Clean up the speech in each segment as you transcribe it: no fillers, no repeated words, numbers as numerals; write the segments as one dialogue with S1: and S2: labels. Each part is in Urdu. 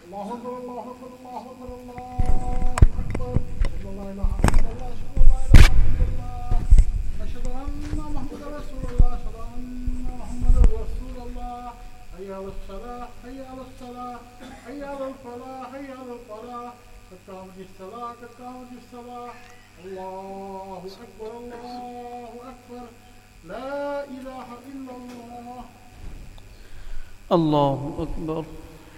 S1: الله أكبر الله أكبر الله أكبر الله أكبر أشهد أن لا إله إلا الله أشهد أن لا إله إلا الله أشهد أن محمدا رسول الله أشهد أن محمدا رسول الله حي على الصلاة حي على الصلاة حي على الفلاح حي على الفلاح قد قامت الصلاة قد قامت الصلاة الله أكبر الله أكبر لا إله إلا الله
S2: الله أكبر.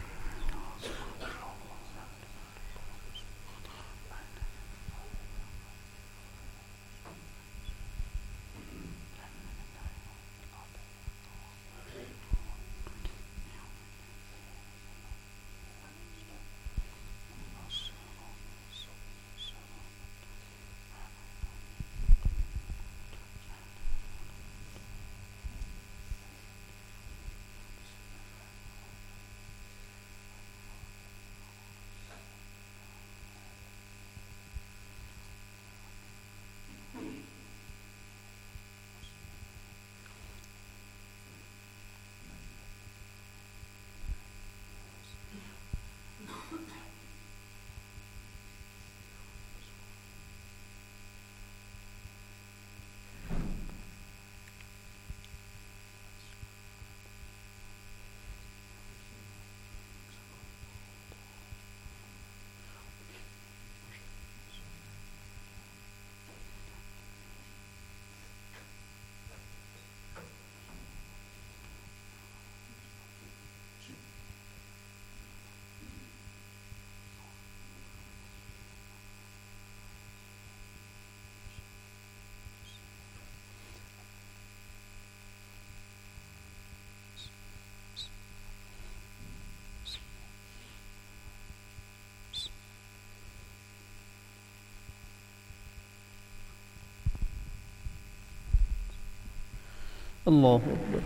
S2: الله أكبر.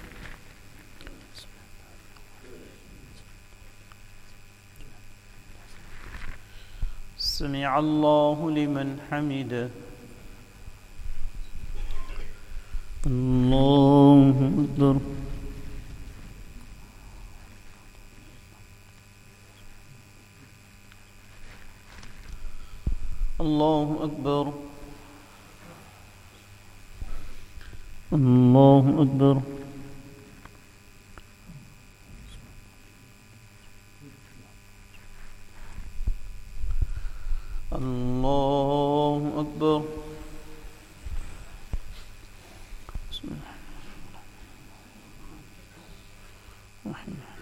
S2: سمع الله لمن حمده. الله أكبر. الله أكبر. الله أكبر. الله أكبر. بسم الله الرحمن الرحيم.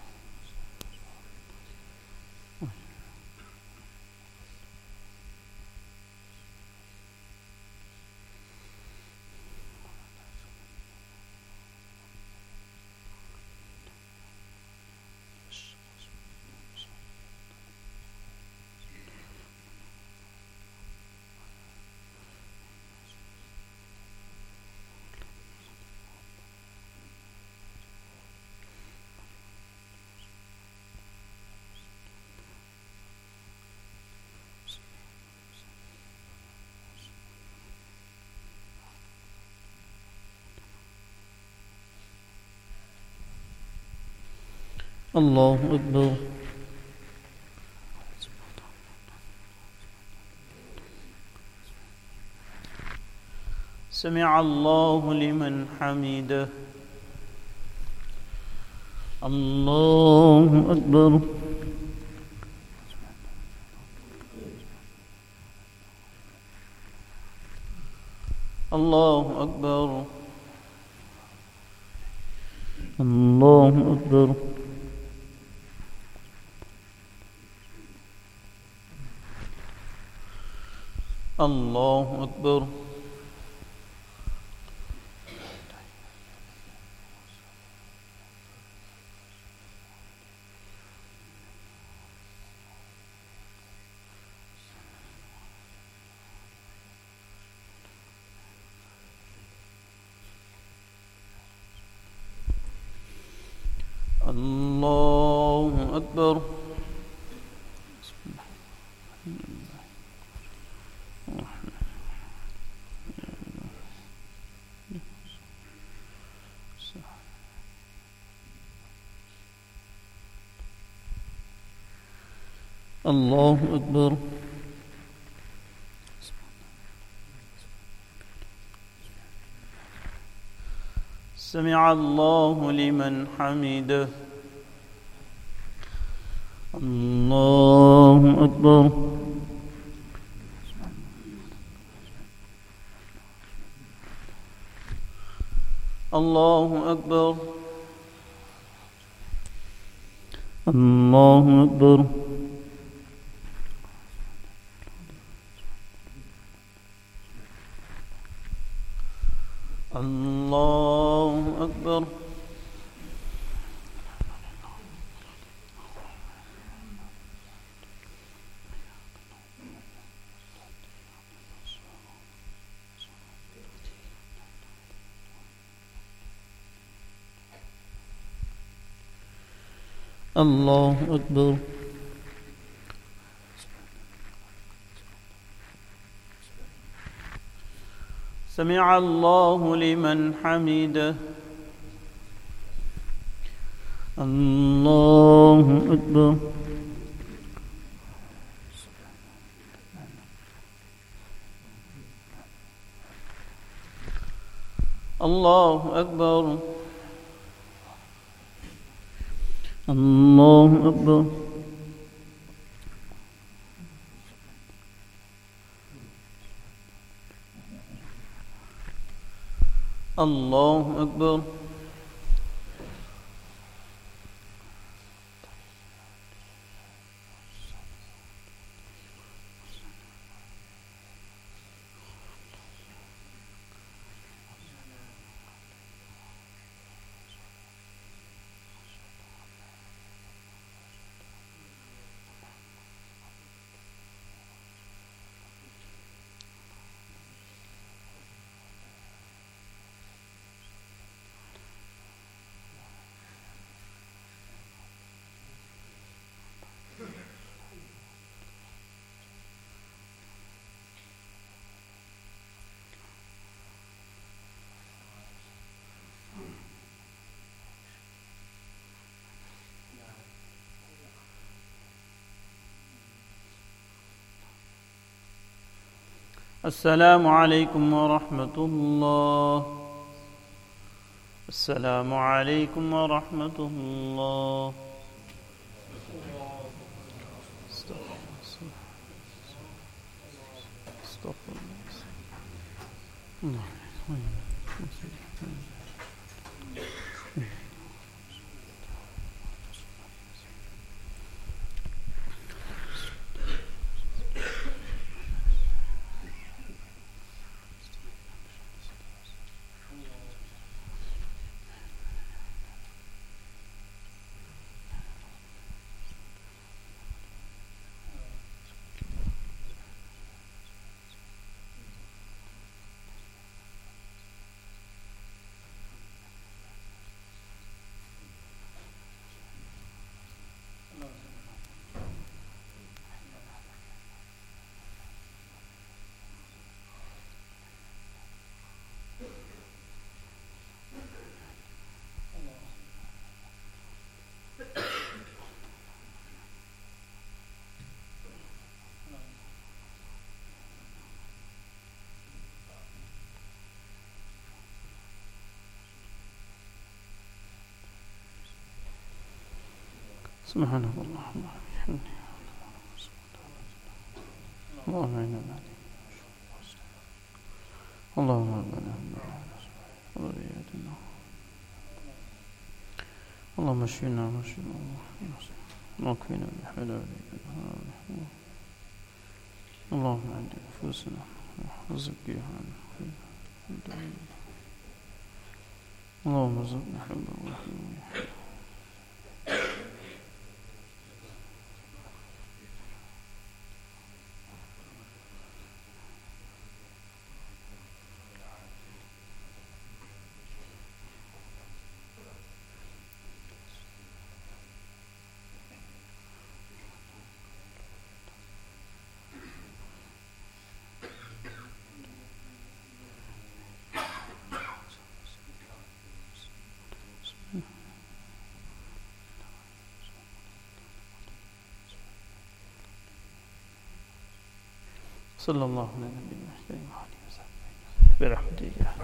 S2: الله أكبر. سمع الله لمن حمده. الله أكبر. الله أكبر. الله أكبر. الله أكبر. الله أكبر. الله أكبر. سمع الله لمن حمده. الله أكبر. الله أكبر. الله أكبر. الله أكبر. الله أكبر. سمع الله لمن حمده. الله أكبر. الله أكبر. الله أكبر. الله أكبر. السلام عليكم ورحمة الله. السلام عليكم ورحمة الله. استغفر الله. سبحانك اللهم وبحمدك. اللهم إنا نهديك. اللهم ربنا اللهم اشفنا واشفنا واكفنا بحلالك. اللهم عند نفوسنا وزكيها اللهم ارزقنا حبا وحبا. صلی اللہ علیہ وسلم برحمتک یا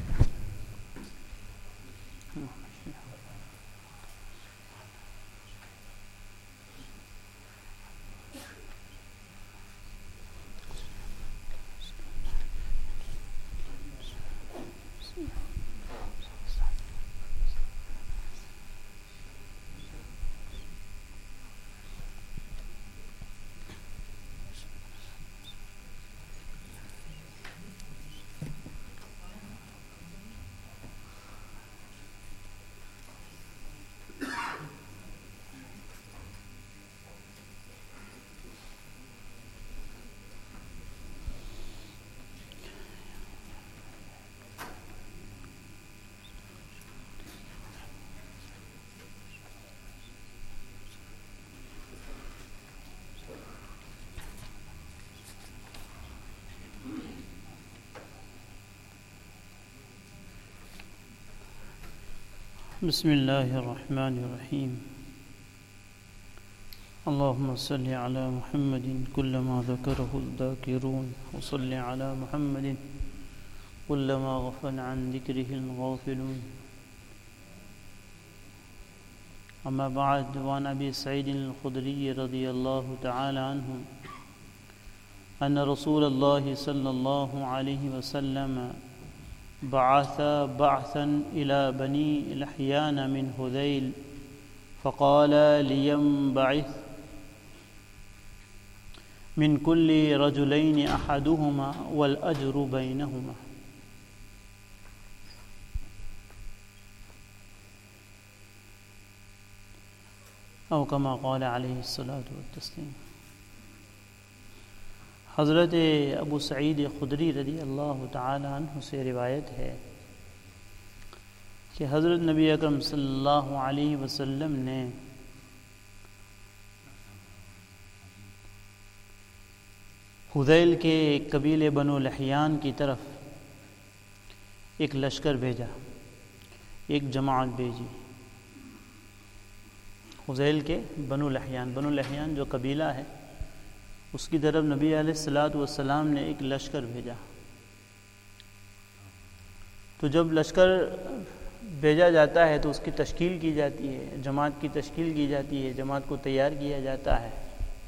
S2: بسم اللہ الرحمن الرحیم اللہم صل علی محمد کل ما ذکرہ الذاکرون وصل علی محمد کل ما غفل عن ذکرہ الغافلون اما بعد وعن ابی سعید الخدری رضی اللہ تعالی عنہ ان رسول اللہ صلی اللہ علیہ وسلم بعث بعثا إلى بني لحيان من هذيل فقال لينبعث من كل رجلين أحدهما والأجر بينهما أو كما قال عليه الصلاة والتسليم. حضرت ابو سعید خدری رضی اللہ تعالی عنہ سے روایت ہے کہ حضرت نبی اکرم صلی اللہ علیہ وسلم نے حذیل کے ایک قبیلے بنو لحیان کی طرف ایک لشکر بھیجا، ایک جماعت بھیجی. حذیل کے بنو لحیان جو قبیلہ ہے اس کی طرف نبی علیہ الصلاۃ والسلام نے ایک لشکر بھیجا. تو جب لشکر بھیجا جاتا ہے تو اس کی تشکیل کی جاتی ہے، جماعت کی تشکیل کی جاتی ہے، جماعت کو تیار کیا جاتا ہے.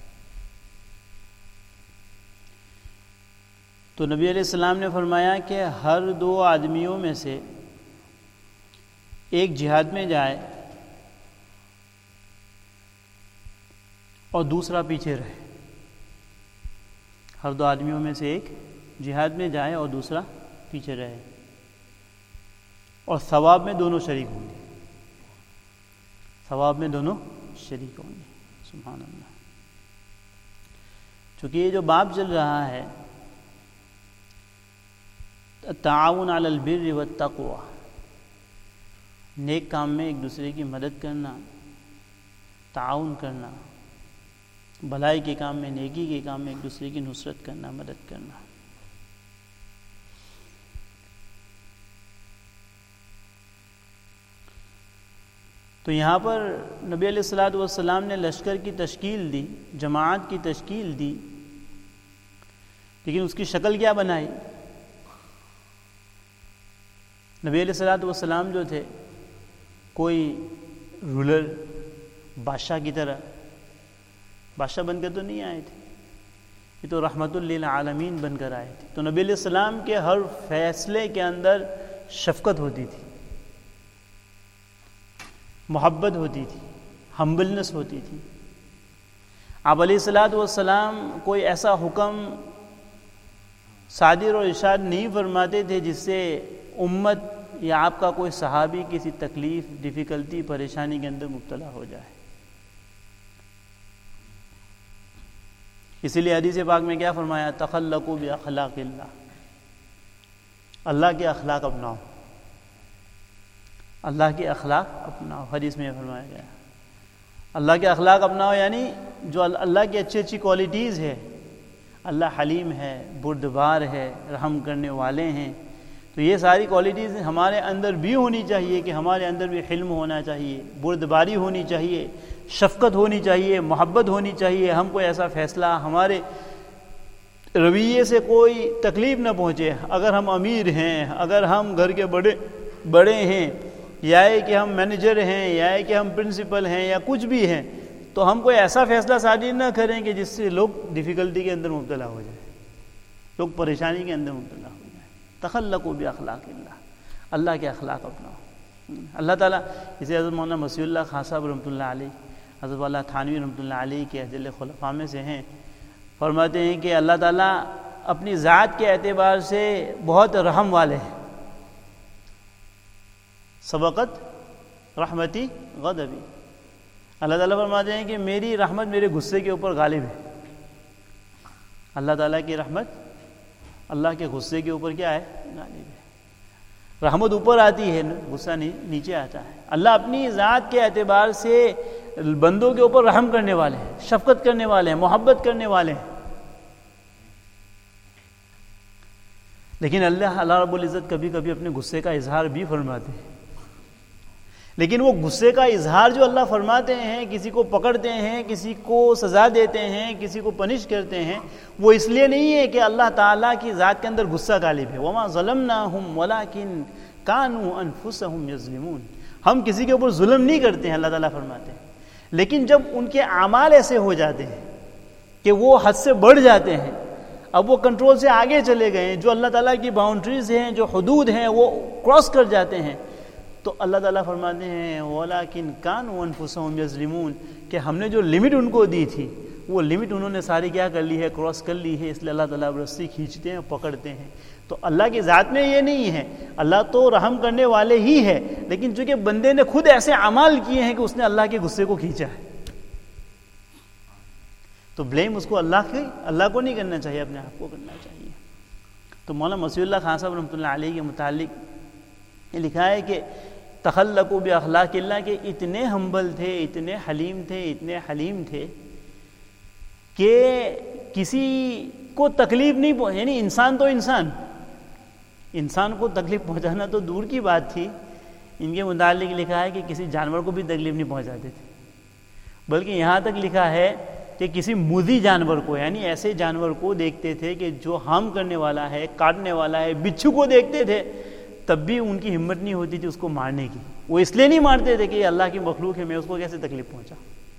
S2: تو نبی علیہ السلام نے فرمایا کہ ہر دو آدمیوں میں سے ایک جہاد میں جائے اور دوسرا پیچھے رہے. ہر دو آدمیوں میں سے ایک جہاد میں جائے اور دوسرا پیچھے رہے، اور ثواب میں دونوں شریک ہوں گے. ثواب میں دونوں شریک ہوں گے. سبحان اللہ. چونکہ یہ جو باب چل رہا ہے تعاون علی البر والتقوی، نیک کام میں ایک دوسرے کی مدد کرنا، تعاون کرنا، بھلائی کے کام میں، نیکی کے کام میں ایک دوسرے کی نصرت کرنا، مدد کرنا. تو یہاں پر نبی علیہ الصلاۃ والسلام نے لشکر کی تشکیل دی، جماعت کی تشکیل دی، لیکن اس کی شکل کیا بنائی؟ نبی علیہ الصلاۃ والسلام جو تھے کوئی رولر بادشاہ کی طرح بادشاہ بن کر تو نہیں آئے تھے، یہ تو رحمت للعالمین بن کر آئے تھے. تو نبی علیہ السلام کے ہر فیصلے کے اندر شفقت ہوتی تھی، محبت ہوتی تھی، ہمبلنس ہوتی تھی. آپ علیہ الصلاۃ والسلام کوئی ایسا حکم صادر اور ارشاد نہیں فرماتے تھے جس سے امت یا آپ کا کوئی صحابی کسی تکلیف، ڈیفیکلٹی، پریشانی کے اندر مبتلا ہو جائے. اسی لیے حدیث پاک میں کیا فرمایا؟ تخلقوا باخلاق اللہ، اللہ کے اخلاق اپناؤ، اللہ کے اخلاق اپناؤ. حدیث میں فرمایا گیا اللہ کے اخلاق اپناؤ، یعنی جو اللہ کی اچھی اچھی کوالٹیز ہے. اللہ حلیم ہے، بردبار ہے، رحم کرنے والے ہیں. تو یہ ساری کوالٹیز ہمارے اندر بھی ہونی چاہیے کہ ہمارے اندر بھی حلم ہونا چاہیے، بردباری ہونی چاہیے، شفقت ہونی چاہیے، محبت ہونی چاہیے. ہم کوئی ایسا فیصلہ رویے سے کوئی تکلیف نہ پہنچے. اگر ہم امیر ہیں، اگر ہم گھر کے بڑے ہیں، یا کہ ہم مینیجر ہیں، یا کہ ہم پرنسپل ہیں، یا کچھ بھی ہیں، تو ہم کوئی ایسا فیصلہ صادر نہ کریں کہ جس سے لوگ ڈیفیکلٹی کے اندر مبتلا ہو جائیں، لوگ پریشانی کے اندر مبتلا ہو جائیں. تخلقوا باخلاق اللہ، اللہ کے اخلاق اپناؤ. اللہ تعالیٰ اسے حضرت مولانا مسیح اللہ خان صاحب رحمۃ اللہ علیہ، حضرت والا تھانوی رحمۃ اللہ علیہ کے اجل خلفاء میں سے ہیں. فرماتے ہیں کہ اللہ تعالیٰ اپنی ذات کے اعتبار سے بہت رحم والے ہیں. سبقت رحمتی غضبی، اللہ تعالیٰ فرماتے ہیں کہ میری رحمت میرے غصے کے اوپر غالب ہے. اللہ تعالیٰ کی رحمت اللہ کے غصے کے اوپر کیا ہے؟ غالب ہے. رحمت اوپر آتی ہے، غصہ نیچے آتا ہے. اللہ اپنی ذات کے اعتبار سے بندوں کے اوپر رحم کرنے والے ہیں، شفقت کرنے والے ہیں، محبت کرنے والے ہیں. لیکن اللہ رب العزت کبھی کبھی اپنے غصے کا اظہار بھی فرماتے ہیں. لیکن وہ غصے کا اظہار جو اللہ فرماتے ہیں، کسی کو پکڑتے ہیں، کسی کو سزا دیتے ہیں، کسی کو پنش کرتے ہیں، وہ اس لیے نہیں ہے کہ اللہ تعالیٰ کی ذات کے اندر غصہ غالب ہے. وَمَا ظَلَمْنَاهُمْ وَلَكِنْ كَانُوا أَنفُسَهُمْ يَظْلِمُونَ. ہم کسی کے اوپر ظلم نہیں کرتے ہیں، اللہ تعالیٰ فرماتے ہیں. لیکن جب ان کے اعمال ایسے ہو جاتے ہیں کہ وہ حد سے بڑھ جاتے ہیں، اب وہ کنٹرول سے آگے چلے گئے ہیں، جو اللہ تعالیٰ کی باؤنڈریز ہیں، جو حدود ہیں، وہ کراس کر جاتے ہیں، تو اللہ تعالیٰ فرماتے ہیں وَلَكِنْ كَانُوا أَنفُسَهُمْ يَظْلِمُونَ کہ ہم نے جو لمٹ ان کو دی تھی، وہ لمٹ انہوں نے ساری کیا کر لی ہے؟ کراس کر لی ہے. اس لیے اللہ تعالیٰ رسی کھینچتے ہیں، پکڑتے ہیں. تو اللہ کی ذات میں یہ نہیں ہے. اللہ تو رحم کرنے والے ہی ہے، لیکن چونکہ بندے نے خود ایسے اعمال کیے ہیں کہ اس نے اللہ کے غصے کو کھینچا ہے، تو بلیم اس کو اللہ کو نہیں کرنا چاہیے، اپنے آپ کو کرنا چاہیے. تو مولانا مسیح اللہ خان صاحب رحمۃ اللہ علیہ کے متعلق یہ لکھا ہے کہ تخلقوا باخلاق اللہ، کہ اتنے ہمبل تھے، اتنے حلیم تھے، اتنے حلیم تھے کہ کسی کو تکلیف نہیں یعنی انسان کو تکلیف پہنچانا تو دور کی بات تھی. ان کے متعلق لکھا ہے کہ کسی جانور کو بھی تکلیف نہیں پہنچاتے تھے، بلکہ یہاں تک لکھا ہے کہ کسی مودی جانور کو، یعنی ایسے جانور کو دیکھتے تھے کہ جو ہارم کرنے والا ہے، کاٹنے والا ہے، بچھو کو دیکھتے تھے، تب بھی ان کی ہمت نہیں ہوتی تھی اس کو مارنے کی. وہ اس لیے نہیں مارتے تھے کہ یہ اللہ کی مخلوق ہے، میں اس کو کیسے تکلیف پہنچا.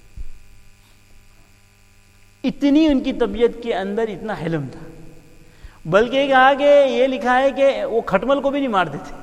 S2: اتنی ان کی طبیعت کے اندر اتنا حلم تھا. بلکہ کہا کہ یہ لکھا ہے کہ وہ کھٹمل کو بھی نہیں مارتے تھے،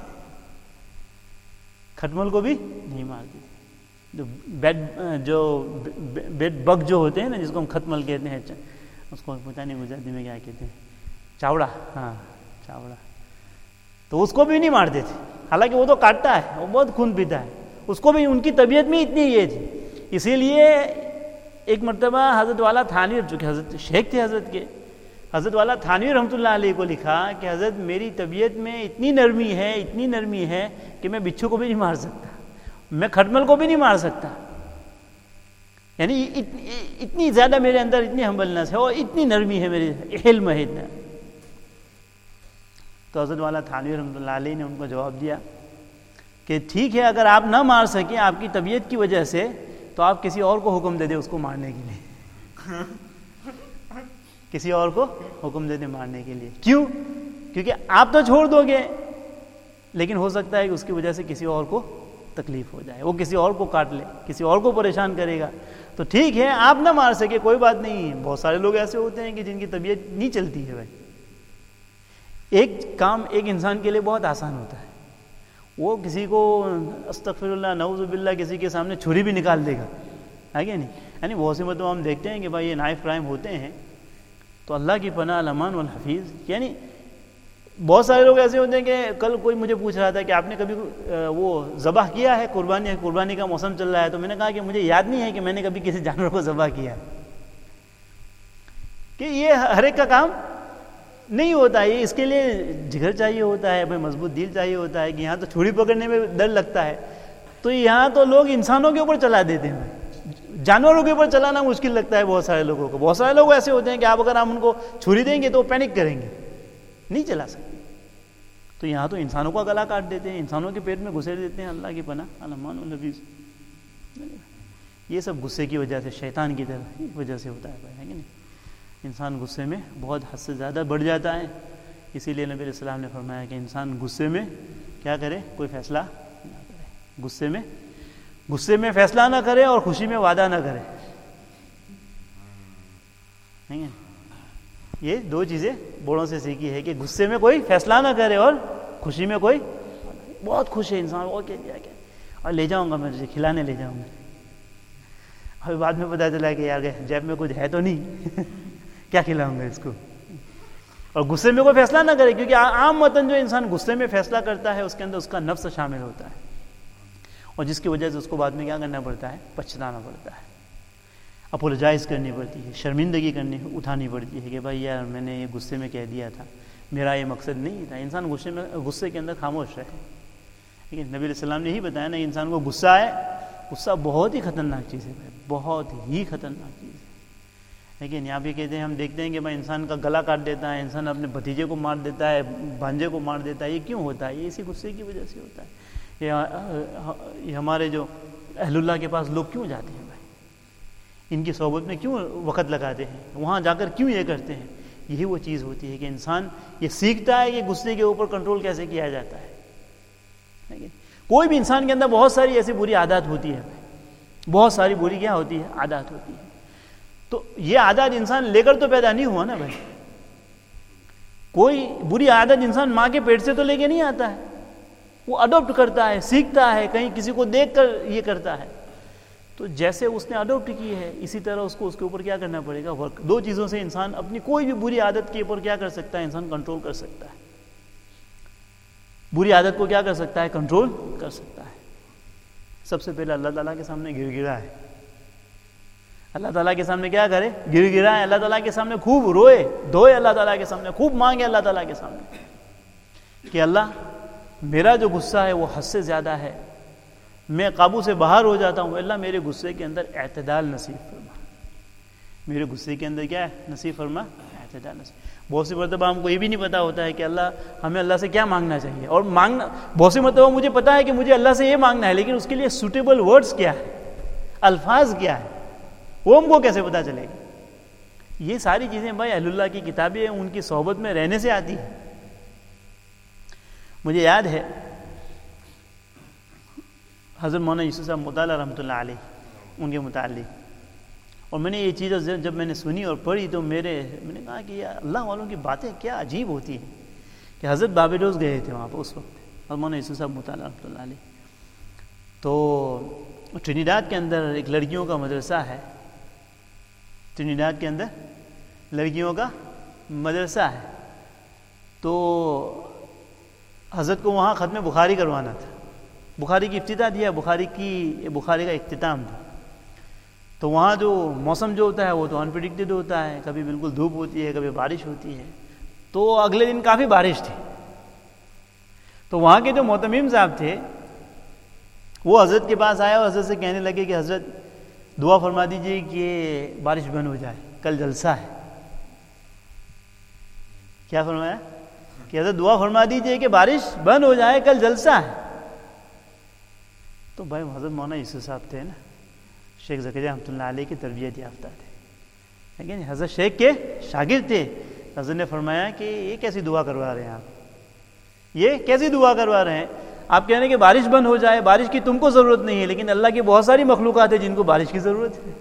S2: کھٹمل کو بھی نہیں مارتے تھے. جو بیڈ بگ جو ہوتے ہیں نا، جس کو ہم کھٹمل کہتے ہیں، اس کو پتہ نہیں گجراتی میں کیا کہتے ہیں، چاوڑا. ہاں چاوڑا. تو اس کو بھی نہیں مارتے تھے، حالانکہ وہ تو کاٹتا ہے، وہ بہت خون پیتا ہے. اس کو بھی ان کی طبیعت میں اتنی یہ تھی. اسی لیے ایک مرتبہ حضرت والا تھانوی، جو کہ حضرت شیخ تھے حضرت کے، حضرت والا تھانوی رحمۃ اللہ علیہ کو لکھا کہ حضرت میری طبیعت میں اتنی نرمی ہے کہ میں بچھو کو بھی نہیں مار سکتا، میں کھٹمل کو بھی نہیں مار سکتا. یعنی اتنی زیادہ میرے اندر اتنی ہمبلنس ہے اور اتنی نرمی ہے، میرے علم ہے اتنا. تو حضرت والا تھانوی رحمۃ اللہ علیہ نے ان کو جواب دیا کہ ٹھیک ہے، اگر آپ نہ مار سکیں آپ کی طبیعت کی وجہ سے، تو آپ کسی اور کو حکم دے دیں اس کو مارنے کے لیے. کسی اور کو حکم دے دیں مارنے کے لیے. کیوں؟ کیونکہ آپ تو چھوڑ دو گے، لیکن ہو سکتا ہے کہ اس کی وجہ سے کسی اور کو تکلیف ہو جائے، وہ کسی اور کو کاٹ لے، کسی اور کو پریشان کرے گا. تو ٹھیک ہے آپ نہ مار سکے، کوئی بات نہیں. بہت سارے لوگ ایسے ہوتے ہیں کہ جن کی طبیعت نہیں چلتی ہے. بھائی ایک کام ایک انسان کے لیے بہت آسان ہوتا ہے، وہ کسی کو استغفر اللہ نعوذ باللہ کسی کے سامنے چھری بھی نکال دے گا، ہے کہ نہیں؟ یعنی بہت سی مرتبہ ہم دیکھتے ہیں کہ بھائی یہ نائف کرائم ہوتے ہیں، تو اللہ کی پناہ الامان والحفیظ. یعنی بہت سارے لوگ ایسے ہوتے ہیں کہ کل کوئی مجھے پوچھ رہا تھا کہ آپ نے کبھی وہ ذبح کیا ہے، قربانی کا موسم چل رہا ہے، تو میں نے کہا کہ مجھے یاد نہیں ہے کہ میں نے کبھی کسی جانور کو ذبح کیا ہے. کہ یہ ہر ایک کا کام نہیں ہوتا ہے، اس کے لیے جگر چاہیے ہوتا ہے، بھائی مضبوط دل چاہیے ہوتا ہے. کہ یہاں تو چھری پکڑنے میں ڈر لگتا ہے، تو یہاں تو لوگ انسانوں کے اوپر چلا دیتے ہیں، جانوروں کے اوپر چلانا مشکل لگتا ہے بہت سارے لوگوں کو. بہت سارے لوگ ایسے ہوتے ہیں کہ آپ اگر ان کو چھری دیں گے تو وہ پینک کریں گے، نہیں چلا سکتے. تو یہاں تو انسانوں کا گلا کاٹ دیتے ہیں، انسانوں کے پیٹ میں گھسیٹ دیتے ہیں. اللہ کی پناہ الامان والحفیظ. یہ سب غصے کی وجہ سے، شیطان کی طرح وجہ سے ہوتا ہے کہ نہیں. انسان غصے میں بہت حد سے زیادہ بڑھ جاتا ہے. اسی لیے نبی علیہ السلام نے فرمایا کہ انسان غصے میں کیا کرے؟ کوئی فیصلہ نہ کرے. غصے میں فیصلہ نہ کرے اور خوشی میں وعدہ نہ کرے. یہ دو چیزیں بڑوں سے سیکھی ہے کہ غصے میں کوئی فیصلہ نہ کرے اور خوشی میں کوئی. بہت خوش ہے انسان، وہ کہہ دیا کہ اور لے جاؤں گا میں تجھے کھلانے لے جاؤں گا. ابھی بعد میں پتہ چلا کہ یار جیب میں کچھ ہے تو نہیں کیا کھلاؤں گا اس کو. اور غصے میں کوئی فیصلہ نہ کرے، کیونکہ عام متن جو انسان غصے میں فیصلہ کرتا ہے اس کے اندر اس کا نفس شامل ہوتا ہے، اور جس کی وجہ سے اس کو بعد میں کیا کرنا پڑتا ہے؟ پچھتانا پڑتا ہے، اپولوجائز کرنی پڑتی ہے، شرمندگی اٹھانی پڑتی ہے کہ بھائی یار میں نے یہ غصے میں کہہ دیا تھا، میرا یہ مقصد نہیں تھا. انسان غصے کے اندر خاموش رہے. لیکن نبی علیہ السلام نے یہی بتایا نا، انسان کو غصہ آئے، غصہ بہت ہی خطرناک چیز ہے، بہت ہی خطرناک چیز ہے. لیکن یہاں بھی کہتے ہیں، ہم دیکھتے ہیں کہ بھائی انسان کا گلا کاٹ دیتا ہے، انسان اپنے بھتیجے کو مار دیتا ہے، بھانجے کو مار دیتا ہے. یہ کیوں ہوتا ہے؟ یہ اسی غصے کی وجہ سے ہوتا ہے. یہ ہمارے جو اہل اللہ کے پاس لوگ کیوں جاتے ہیں بھائی؟ ان کی صحبت میں کیوں وقت لگاتے ہیں؟ وہاں جا کر کیوں یہ کرتے ہیں؟ یہی وہ چیز ہوتی ہے کہ انسان یہ سیکھتا ہے کہ غصے کے اوپر کنٹرول کیسے کیا جاتا ہے. کوئی بھی انسان کے اندر بہت ساری ایسی بری عادات ہوتی ہے، بہت ساری بری کیا ہوتی ہے؟ عادات ہوتی ہے. تو یہ عادات انسان لے کر تو پیدا نہیں ہوا نا بھائی. کوئی بری عادت انسان ماں کے پیٹ سے تو لے کے نہیں آتا ہے، وہ اڈاپٹ کرتا ہے، سیکھتا ہے، کہیں کسی کو دیکھ کر یہ کرتا ہے. تو جیسے اس نے اڈاپٹ کی ہے اسی طرح اس کو اس کے اوپر کیا کرنا پڑے گا؟ ورک. دو چیزوں سے انسان اپنی کوئی بھی بری عادت کے اوپر کیا کر سکتا ہے؟ انسان کنٹرول کر سکتا ہے. بری عادت کو کیا کر سکتا ہے؟ کنٹرول کر سکتا ہے. سب سے پہلے اللہ تعالیٰ کے سامنے گر گرا ہے. اللہ تعالیٰ کے سامنے کیا کرے؟ گر گرا ہے. اللہ تعالیٰ کے سامنے خوب روئے دھوئے، اللہ تعالیٰ کے سامنے خوب مانگے اللہ تعالیٰ کے سامنے کہ اللہ میرا جو غصہ ہے وہ حد سے زیادہ ہے، میں قابو سے باہر ہو جاتا ہوں. اللہ میرے غصے کے اندر اعتدال نصیب فرما. میرے غصے کے اندر کیا ہے؟ نصیب فرما اعتدال نصیب. بہت سی مرتبہ ہم کو یہ بھی نہیں پتا ہوتا ہے کہ ہمیں اللہ سے کیا مانگنا چاہیے. اور بہت سی مرتبہ مجھے پتا ہے کہ مجھے اللہ سے یہ مانگنا ہے، لیکن اس کے لیے سوٹیبل ورڈز کیا ہے، الفاظ کیا ہے، وہ ہم کو کیسے پتا چلے گا؟ یہ ساری چیزیں بھائی اہل اللہ کی کتابیں ہیں، ان کی صحبت میں رہنے سے آتی ہے. مجھے یاد ہے حضرت مولانا یوسف صاحب مطالعہ رحمۃ اللہ علیہ ان کے متعلق، اور میں نے یہ چیز جب میں نے سنی اور پڑھی تو میں نے کہا کہ یہ اللہ والوں کی باتیں کیا عجیب ہوتی ہیں. کہ حضرت باربیڈوس گئے تھے وہاں پہ اس وقت، حضرت مولانا یوسف صاحب مطالعہ رحمۃ اللہ علیہ. تو ٹرینیڈاد کے اندر ایک لڑکیوں کا مدرسہ ہے، ٹرینیڈاد کے اندر لڑکیوں کا مدرسہ ہے. تو حضرت کو وہاں ختم بخاری کروانا تھا. بخاری کی افتتاح دیا، بخاری کا اختتام تھا. تو وہاں جو موسم جو ہوتا ہے وہ تو انپریڈکٹڈ ہوتا ہے، کبھی بالکل دھوپ ہوتی ہے، کبھی بارش ہوتی ہے. تو اگلے دن کافی بارش تھی. تو وہاں کے جو معتمم صاحب تھے وہ حضرت کے پاس آئے اور حضرت سے کہنے لگے کہ حضرت دعا فرما دیجیے کہ بارش بند ہو جائے، کل جلسہ ہے. کیا فرمایا؟ کہ حضرت دعا فرما دیجیے کہ بارش بند ہو جائے، کل جلسہ ہے. تو بھائی حضرت مولانا یوسف صاحب تھے نا، شیخ زکریا رحمۃ اللہ علیہ کی تربیت یافتہ تھے، لیکن حضرت شیخ کے شاگرد تھے. حضرت نے فرمایا کہ یہ کیسی دعا کروا رہے ہیں آپ، یہ کیسی دعا کروا رہے ہیں؟ آپ کہہ رہے ہیں کہ بارش بند ہو جائے، بارش کی تم کو ضرورت نہیں ہے، لیکن اللہ کی بہت ساری مخلوقات ہیں جن کو بارش کی ضرورت ہے.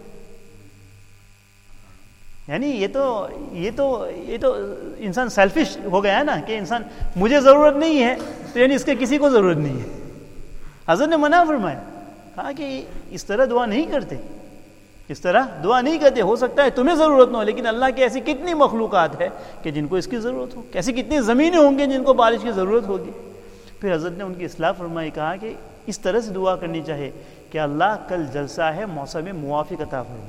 S2: یعنی یہ تو انسان سیلفش ہو گیا ہے نا، کہ انسان مجھے ضرورت نہیں ہے تو یعنی اس کے کسی کو ضرورت نہیں ہے. حضرت نے منع فرمایا، کہا کہ اس طرح دعا نہیں کرتے، اس طرح دعا نہیں کرتے. ہو سکتا ہے تمہیں ضرورت نہ ہو، لیکن اللہ کی ایسی کتنی مخلوقات ہے کہ جن کو اس کی ضرورت ہو، ایسی کتنی زمینیں ہوں گی جن کو بارش کی ضرورت ہوگی. پھر حضرت نے ان کی اصلاح فرمائی، کہا کہ اس طرح سے دعا کرنی چاہیے کہ اللہ کل جلسہ ہے، موسم موافق عطا فرما.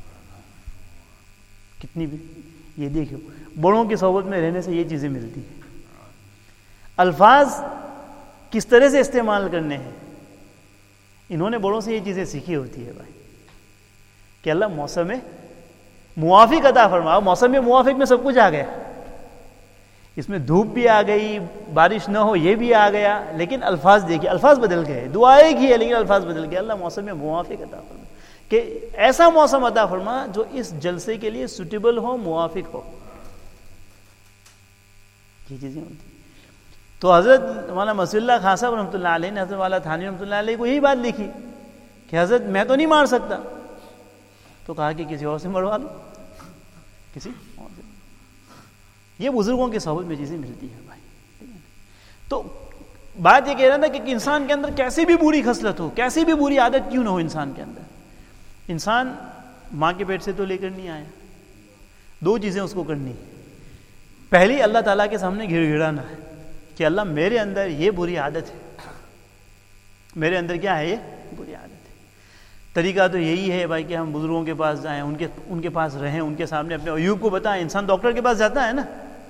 S2: کتنی بھی یہ دیکھو بڑوں کی صحبت میں رہنے سے یہ چیزیں ملتی ہیں. الفاظ کس طرح سے استعمال کرنے ہیں، انہوں نے بڑوں سے یہ چیزیں سیکھی ہوتی ہے بھائی، کہ اللہ موسم موافق عطا فرما. موسم موافق میں سب کچھ آ گیا، اس میں دھوپ بھی آ گئی، بارش نہ ہو یہ بھی آ گیا، لیکن الفاظ دیکھیے، الفاظ بدل گئے. دعا ایک ہی ہے لیکن الفاظ بدل گئے. اللہ موسم موافق عطا فرما. کہ ایسا موسم عطا فرما جو اس جلسے کے لیے سوٹیبل ہو، موافق ہو. یہ چیزیں ہوتی. تو حضرت مولانا مسیح اللہ خان صاحب رحمۃ اللہ علیہ نے حضرت والا تھانوی رحمۃ اللہ علیہ کو یہی بات لکھی کہ حضرت میں تو نہیں مار سکتا. تو کہا کہ کسی اور سے مروا لو، کسی اور سے. یہ بزرگوں کی صحبت میں چیزیں ملتی ہیں بھائی. تو بات یہ کہہ رہا تھا کہ انسان کے اندر کیسی بھی بری خصلت ہو، کیسی بھی بری عادت کیوں نہ ہو انسان کے اندر، انسان ماں کے پیٹ سے تو لے کر نہیں آیا. دو چیزیں اس کو کرنی. پہلی، اللہ تعالیٰ کے سامنے گڑ گڑانا ہے کہ اللہ میرے اندر یہ بری عادت ہے، میرے اندر کیا ہے، یہ بری عادت ہے. طریقہ تو یہی ہے بھائی کہ ہم بزرگوں کے پاس جائیں، ان کے پاس رہیں، ان کے سامنے اپنے عیوب کو بتائیں. انسان ڈاکٹر کے پاس جاتا ہے نا،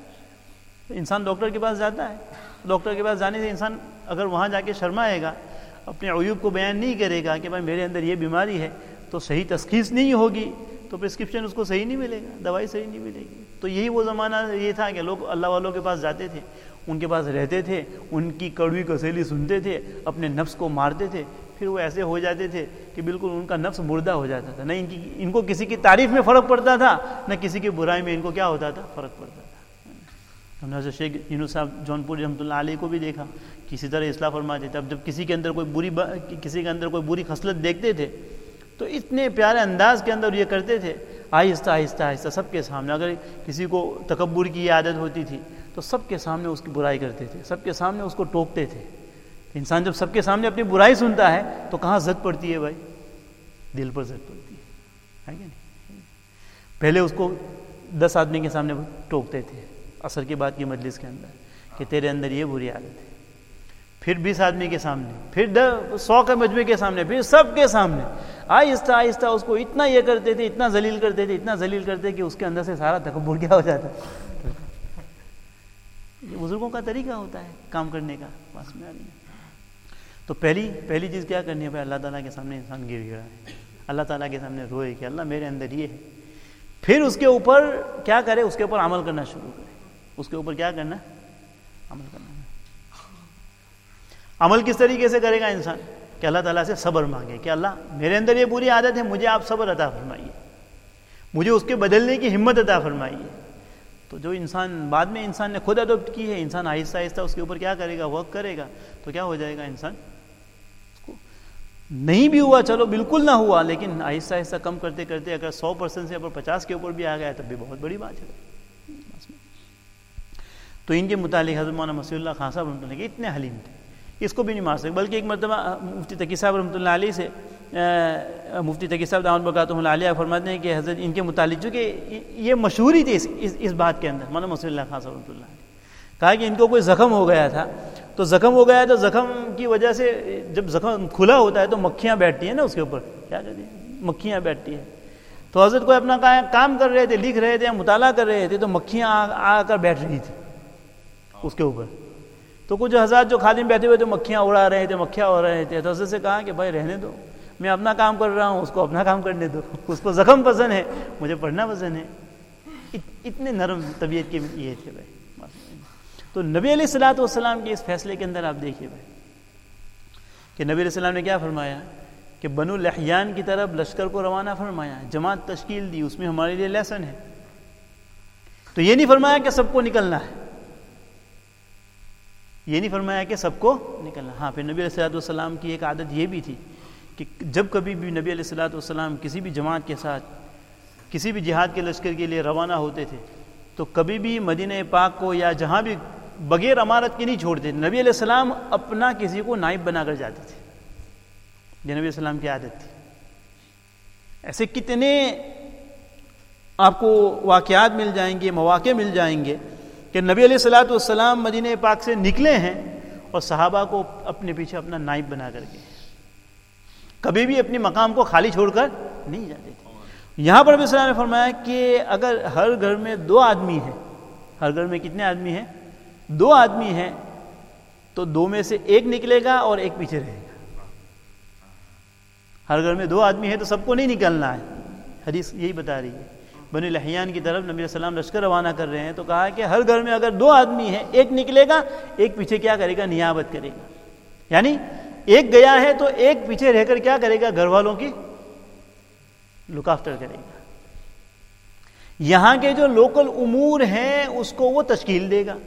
S2: انسان ڈاکٹر کے پاس جاتا ہے. ڈاکٹر کے پاس جانے سے انسان اگر وہاں جا کے شرمائے گا، اپنے عیوب کو بیان نہیں کرے گا کہ بھائی میرے اندر یہ بیماری ہے، تو صحیح تشخیص نہیں ہوگی، تو پرسکرپشن اس کو صحیح نہیں ملے گا، دوائی صحیح نہیں ملے گی. تو یہی وہ زمانہ یہ تھا کہ لوگ اللہ والوں کے پاس جاتے تھے، ان کے پاس رہتے تھے، ان کی کڑوی کسیلی سنتے تھے، اپنے نفس کو مارتے تھے. پھر وہ ایسے ہو جاتے تھے کہ بالکل ان کا نفس مردہ ہو جاتا تھا. نہ ان کو کسی کی تعریف میں فرق پڑتا تھا، نہ کسی کی برائی میں ان کو کیا ہوتا تھا، فرق پڑتا تھا. ہم نے حضرت شیخ یونس صاحب جون پور رحمۃ اللہ علیہ کو بھی دیکھا کسی طرح اصلاح فرماتے تھے. اب جب کسی کے اندر کوئی بری خصلت دیکھتے تھے تو اتنے پیارے انداز کے اندر یہ کرتے تھے، آہستہ آہستہ آہستہ سب کے سامنے. اگر کسی کو تکبر کی عادت ہوتی تھی تو سب کے سامنے اس کی برائی کرتے تھے، سب کے سامنے اس کو ٹوکتے تھے. انسان جب سب کے سامنے اپنی برائی سنتا ہے تو کہاں زد پڑتی ہے بھائی، دل پر زد پڑتی ہے کہ نہیں. پہلے اس کو 10 آدمی کے سامنے ٹوکتے تھے عصر کے بعد کی مجلس کے اندر کہ تیرے اندر یہ بری عادت ہے. پھر 20 آدمی کے سامنے، پھر 100 کے مجمع کے سامنے، پھر سب کے سامنے آہستہ آہستہ اس کو اتنا یہ کرتے تھے، اتنا ذلیل کرتے تھے، اتنا ذلیل کرتے کہ اس کے اندر سے سارا تکبر کیا ہو جاتا. یہ بزرگوں کا طریقہ ہوتا ہے کام کرنے کا. بس میں تو پہلی چیز کیا کرنی ہے بھائی، اللہ تعالیٰ کے سامنے انسان گر گیا ہے، اللہ تعالیٰ کے سامنے روئے کہ اللہ میرے اندر یہ ہے. پھر اس کے اوپر کیا کرے، اس کے اوپر عمل کرنا شروع کرے. اس کے اوپر کیا کرنا، عمل کرنا. عمل کس طریقے سے کرے گا انسان کہ اللہ تعالیٰ سے صبر مانگے کہ اللہ میرے اندر یہ بری عادت ہے، مجھے آپ صبر عطا فرمائیے، مجھے اس کے بدلنے کی ہمت عطا فرمائیے. تو جو انسان بعد میں انسان نے خود اڈاپٹ کی ہے، انسان آہستہ آہستہ اس کے اوپر کیا کرے گا، ورک کرے گا. تو کیا ہو جائے گا، انسان اس کو نہیں بھی ہوا چلو بالکل نہ ہوا، لیکن آہستہ آہستہ کم کرتے کرتے اگر 100% سے 50 کے اوپر بھی آ گیا تب بھی بہت بڑی بات ہے. تو ان کے متعلق حضرت مولانا مسیح اللہ خان صاحب رحمۃ اللہ علیہ اتنے حلیم تھے، اس کو بھی نہیں مار سکتے. بلکہ ایک مرتبہ مفتی تقی صاحب رحمۃ اللہ علیہ سے مفتی تقی صاحب دامت برکاتہم العالیہ فرماتے ہیں کہ حضرت ان کے متعلق چونکہ یہ مشہوری تھی اس بات کے اندر، مولانا مسیح اللہ خان صاحب رحمۃ اللہ علیہ کہا کہ ان کو کوئی زخم ہو گیا تھا، تو زخم کی وجہ سے جب زخم کھلا ہوتا ہے تو مکھیاں بیٹھتی ہیں نا اس کے اوپر، کیا کہتے ہیں، مکھیاں بیٹھتی ہیں. تو حضرت کوئی اپنا کام کر رہے تھے، لکھ رہے تھے یا مطالعہ کر رہے تھے، تو مکھیاں آ کر بیٹھ رہی تھی اس کے اوپر. تو کچھ حضرات جو خادم بیٹھے ہوئے تھے مکھیاں اڑا رہے تھے، مکھیاں اڑا رہے تھے. تو حضرت سے کہا کہ بھائی رہنے دو، میں اپنا کام کر رہا ہوں، اس کو اپنا کام کرنے دو. اس کو زخم پسند ہے، مجھے پڑھنا پسند ہے. اتنے نرم طبیعت کے یہ تھے بھائی. تو نبی علیہ الصلوۃ والسلام کے اس فیصلے کے اندر آپ دیکھیے بھائی کہ نبی علیہ السلام نے کیا فرمایا کہ بنو لحیان کی طرف لشکر کو روانہ فرمایا، جماعت تشکیل دی، اس میں ہمارے لیے لیسن ہے. تو یہ نہیں فرمایا کہ سب کو نکلنا ہے، یہ نہیں فرمایا کہ سب کو نکلنا. ہاں پھر نبی علیہ الصلوۃ والسلام کی ایک عادت یہ بھی تھی کہ جب کبھی بھی نبی علیہ الصلوۃ والسلام کسی بھی جماعت کے ساتھ کسی بھی جہاد کے لشکر کے لیے روانہ ہوتے تھے تو کبھی بھی مدینہ پاک کو یا جہاں بھی بغیر امارت کے نہیں چھوڑتے. نبی علیہ السلام اپنا کسی کو نائب بنا کر جاتے تھے، یہ نبی علیہ السلام کی عادت تھی. ایسے کتنے آپ کو واقعات مل جائیں گے، مواقع مل جائیں گے کہ نبی علیہ الصلوۃ والسلام مدینہ پاک سے نکلے ہیں اور صحابہ کو اپنے پیچھے اپنا نائب بنا کر کے، کبھی بھی اپنے مقام کو خالی چھوڑ کر نہیں جاتے تھے. یہاں پر نبی السلام نے فرمایا کہ اگر ہر گھر میں 2 آدمی ہیں، ہر گھر میں کتنے آدمی ہیں، 2 آدمی ہیں، تو 2 میں سے 1 نکلے گا اور 1 پیچھے رہے گا. ہر گھر میں 2 آدمی ہیں تو سب کو نہیں نکلنا ہے. حدیث یہی بتا رہی ہے. بنی لحیان کی طرف نبی علیہ السلام لشکر روانہ کر رہے ہیں تو کہا کہ ہر گھر میں اگر 2 آدمی ہیں، 1 نکلے گا، 1 پیچھے کیا کرے گا، نیابت کرے گا. یعنی 1 گیا ہے تو 1 پیچھے رہ کر کیا کرے گا، گھر والوں کی لک آفٹر کرے گا. یہاں کے جو لوکل امور ہیں اس کو وہ تشکیل دے گا.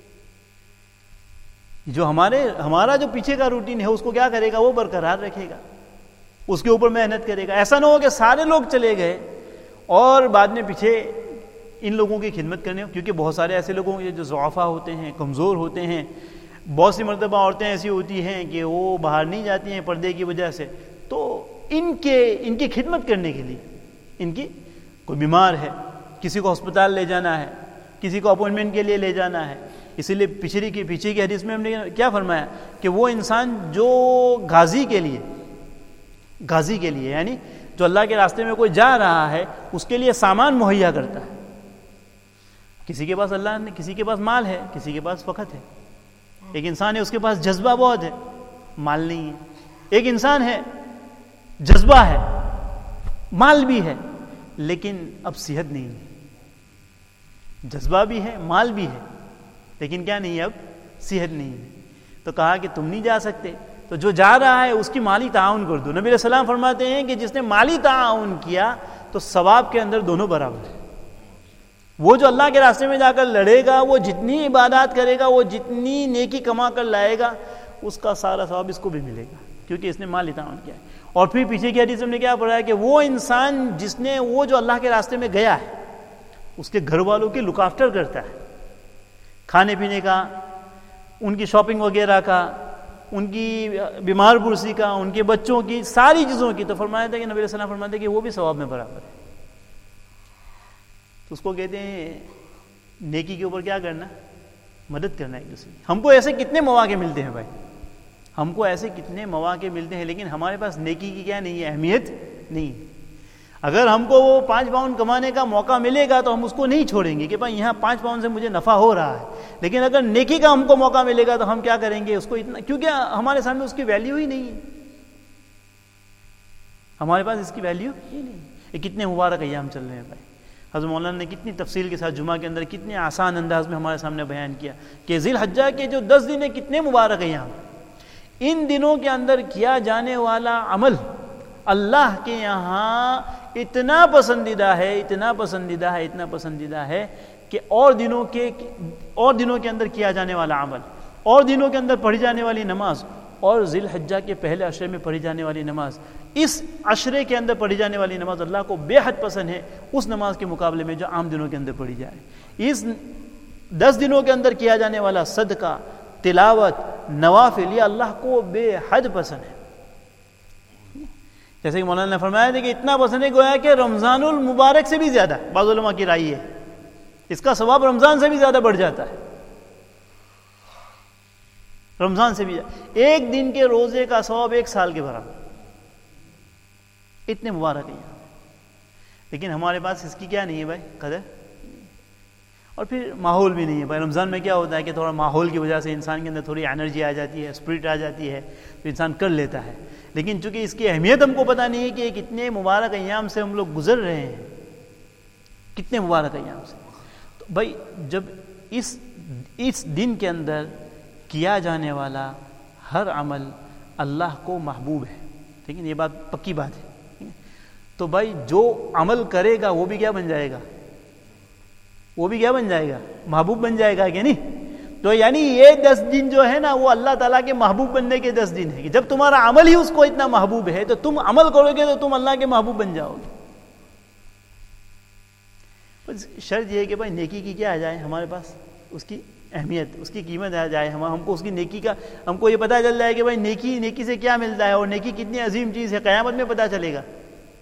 S2: جو ہمارا جو پیچھے کا روٹین ہے اس کو کیا کرے گا, وہ برقرار رکھے گا, اس کے اوپر محنت کرے گا. ایسا نہ ہو کہ سارے لوگ چلے گئے اور بعد میں پیچھے ان لوگوں کی خدمت کرنے, کیونکہ بہت سارے ایسے لوگ ہوں گے جو ضعفاء ہوتے ہیں, کمزور ہوتے ہیں. بہت سی مرتبہ عورتیں ایسی ہوتی ہیں کہ وہ باہر نہیں جاتی ہیں پردے کی وجہ سے, تو ان کی خدمت کرنے کے لیے, ان کی کوئی بیمار ہے, کسی کو ہسپتال لے جانا ہے, کسی کو اپوائنٹمنٹ کے لیے لے جانا ہے, اسی لیے پیچھے کی حدیث میں ہم نے کیا فرمایا کہ وہ انسان جو غازی کے لیے یعنی جو اللہ کے راستے میں کوئی جا رہا ہے اس کے لیے سامان مہیا کرتا ہے. کسی کے پاس کسی کے پاس مال ہے, کسی کے پاس وقت ہے. ایک انسان ہے اس کے پاس جذبہ بہت ہے, مال نہیں ہے. ایک انسان ہے جذبہ ہے, مال بھی ہے, لیکن اب صحت نہیں ہے. جذبہ بھی ہے, مال بھی ہے, لیکن کیا نہیں ہے, اب صحت نہیں ہے. تو کہا کہ تم نہیں جا سکتے, تو جو جا رہا ہے اس کی مالی تعاون کر دو. نبی علیہ السلام فرماتے ہیں کہ جس نے مالی تعاون کیا تو ثواب کے اندر دونوں برابر ہے. وہ جو اللہ کے راستے میں جا کر لڑے گا, وہ جتنی عبادات کرے گا, وہ جتنی نیکی کما کر لائے گا, اس کا سارا ثواب اس کو بھی ملے گا, کیونکہ اس نے مالی تعاون کیا ہے. اور پھر پیچھے کی حدیث میں نے کیا پڑھا ہے کہ وہ انسان جس نے وہ جو اللہ کے راستے میں گیا ہے اس کے گھر والوں کی لک آفٹر کرتا ہے, کھانے پینے کا, ان کی شاپنگ وغیرہ کا, ان کی بیمار پرسی کا, ان کے بچوں کی, ساری چیزوں کی. تو فرمایا تھا کہ نبی علیہ السلام فرماتے ہیں کہ وہ بھی ثواب میں برابر ہے. تو اس کو کہتے ہیں نیکی کے اوپر کیا کرنا, مدد کرنا ایک دوسرے کی. ہم کو ایسے کتنے مواقع ملتے ہیں بھائی, ہم کو ایسے کتنے مواقع ملتے ہیں, لیکن ہمارے پاس نیکی کی کیا نہیں ہے, اہمیت نہیں ہے. اگر ہم کو وہ 5 پاؤنڈ کمانے کا موقع ملے گا تو ہم اس کو نہیں چھوڑیں گے کہ بھائی یہاں 5 پاؤنڈ سے مجھے نفع ہو رہا ہے. لیکن اگر نیکی کا ہم کو موقع ملے گا تو ہم کیا کریں گے اس کو اتنا, کیونکہ ہمارے سامنے اس کی ویلیو ہی نہیں ہے, ہمارے پاس اس کی ویلیو ہی نہیں. یہ کتنے مبارک ایام چل رہے ہیں بھائی. حضرت مولانا نے کتنی تفصیل کے ساتھ جمعہ کے اندر کتنے آسان انداز میں ہمارے سامنے بیان کیا کہ ذی الحجہ کے جو 10 دن ہیں کتنے مبارک ایام. ان دنوں کے اندر کیا جانے والا عمل اللہ کے یہاں اتنا پسندیدہ ہے, اتنا پسندیدہ ہے, اتنا پسندیدہ ہے کہ اور دنوں کے اندر کیا جانے والا عمل, اور دنوں کے اندر پڑھی جانے والی نماز, اور ذی الحجہ کے پہلے عشرے میں پڑھی جانے والی نماز, اس عشرے کے اندر پڑھی جانے والی نماز اللہ کو بے حد پسند ہے اس نماز کے مقابلے میں جو عام دنوں کے اندر پڑھی جائے. اس 10 دنوں کے اندر کیا جانے والا صدقہ, تلاوت, نوافل, یہ اللہ کو بے حد پسند ہے. جیسے کہ مولانا نے فرمایا تھا کہ اتنا پسند ہے گویا کہ رمضان المبارک سے بھی زیادہ, بعض علماء کی رائے ہے اس کا ثواب رمضان سے بھی زیادہ بڑھ جاتا ہے, رمضان سے بھی زیادہ. ایک دن کے روزے کا ثواب 1 سال کے برابر, اتنے مبارک ہیں. لیکن ہمارے پاس اس کی کیا نہیں ہے بھائی, قدر, اور پھر ماحول بھی نہیں ہے بھائی. رمضان میں کیا ہوتا ہے کہ تھوڑا ماحول کی وجہ سے انسان کے اندر تھوڑی انرجی آ جاتی ہے, اسپرٹ آ جاتی ہے, تو انسان کر لیتا ہے. لیکن چونکہ اس کی اہمیت ہم کو پتہ نہیں ہے کہ کتنے مبارک ایام سے ہم لوگ گزر رہے ہیں, کتنے مبارک ایام سے. تو بھائی جب اس دن کے اندر کیا جانے والا ہر عمل اللہ کو محبوب ہے, لیکن یہ بات پکی بات ہے, تو بھائی جو عمل کرے گا وہ بھی کیا بن جائے گا, وہ بھی کیا بن جائے گا, محبوب بن جائے گا کہ نہیں. تو یعنی یہ 10 دن جو ہے نا وہ اللہ تعالیٰ کے محبوب بننے کے 10 دن ہے کہ جب تمہارا عمل ہی اس کو اتنا محبوب ہے تو تم عمل کرو گے تو تم اللہ کے محبوب بن جاؤ گے. شرط یہ ہے کہ بھائی نیکی کی کیا آ جائے ہمارے پاس, اس کی اہمیت, اس کی قیمت آ جائے, ہم کو اس کی نیکی کا ہم کو یہ پتہ چل جائے کہ بھائی نیکی سے کیا ملتا ہے اور نیکی کتنی عظیم چیز ہے, قیامت میں پتہ چلے گا.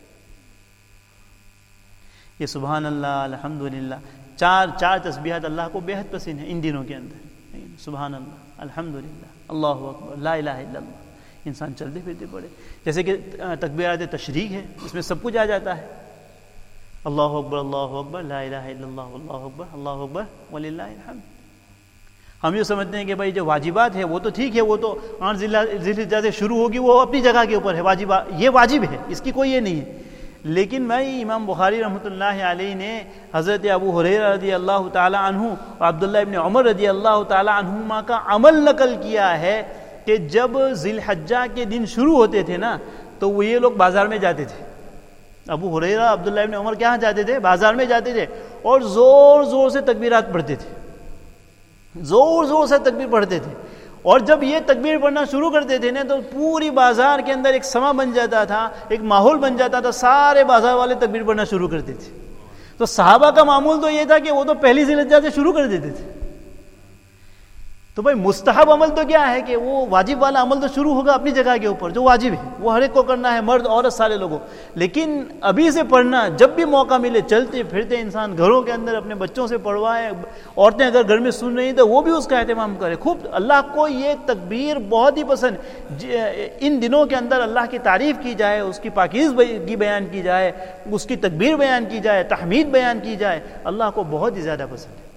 S2: یہ سبحان اللہ, الحمدللہ, چار تسبیحات اللہ کو بے حد پسند ہیں ان دنوں کے اندر. سبحان اللہ, الحمدللہ, اللہ اکبر, لا الہ الا اللہ, انسان چلتے پھرتے پڑے. جیسے کہ تکبیرات تشریق ہے, اس میں سب کچھ آ جاتا ہے, اللہ اکبر, لا الہ الا اللہ, اللہ اکبر وللہ الحمد. ہم یہ سمجھتے ہیں کہ بھائی جو واجبات ہے وہ تو ٹھیک ہے, وہ تو 8 ذی الحجہ سے شروع ہوگی, وہ اپنی جگہ کے اوپر ہے, واجبات یہ واجب ہے, اس کی کوئی یہ نہیں ہے. لیکن بھائی امام بخاری رحمۃ اللہ علیہ نے حضرت ابو ہریرہ رضی اللہ تعالیٰ عنہ اور عبداللہ ابن عمر رضی اللہ تعالیٰ عنہما کا عمل نقل کیا ہے کہ جب ذی الحجہ کے دن شروع ہوتے تھے نا تو وہ یہ لوگ بازار میں جاتے تھے, ابو ہریرہ عبداللہ ابن عمر کہاں جاتے تھے؟ بازار میں جاتے تھے اور زور زور سے تکبیرات پڑھتے تھے، زور زور سے تکبیر پڑھتے تھے، اور جب یہ تکبیر پڑھنا شروع کرتے تھے نا تو پوری بازار کے اندر ایک سما بن جاتا تھا، ایک ماحول بن جاتا تھا، سارے بازار والے تکبیر پڑھنا شروع کرتے تھے۔ تو صحابہ کا معمول تو یہ تھا کہ وہ تو پہلی ذی الحجہ سے شروع کر دیتے تھے۔ تو بھائی مستحب عمل تو کیا ہے کہ وہ واجب والا عمل تو شروع ہوگا اپنی جگہ کے اوپر، جو واجب ہے وہ ہر ایک کو کرنا ہے، مرد عورت سارے لوگوں، لیکن ابھی سے پڑھنا، جب بھی موقع ملے چلتے پھرتے انسان گھروں کے اندر اپنے بچوں سے پڑھوائے، عورتیں اگر گھر میں سن رہی ہیں تو وہ بھی اس کا اہتمام کرے خوب۔ اللہ کو یہ تکبیر بہت ہی پسند، ان دنوں کے اندر اللہ کی تعریف کی جائے، اس کی پاکیزگی بیان کی جائے، اس کی تکبیر بیان کی جائے، تحمید بیان کی جائے، اللہ کو بہت ہی زیادہ پسند ہے۔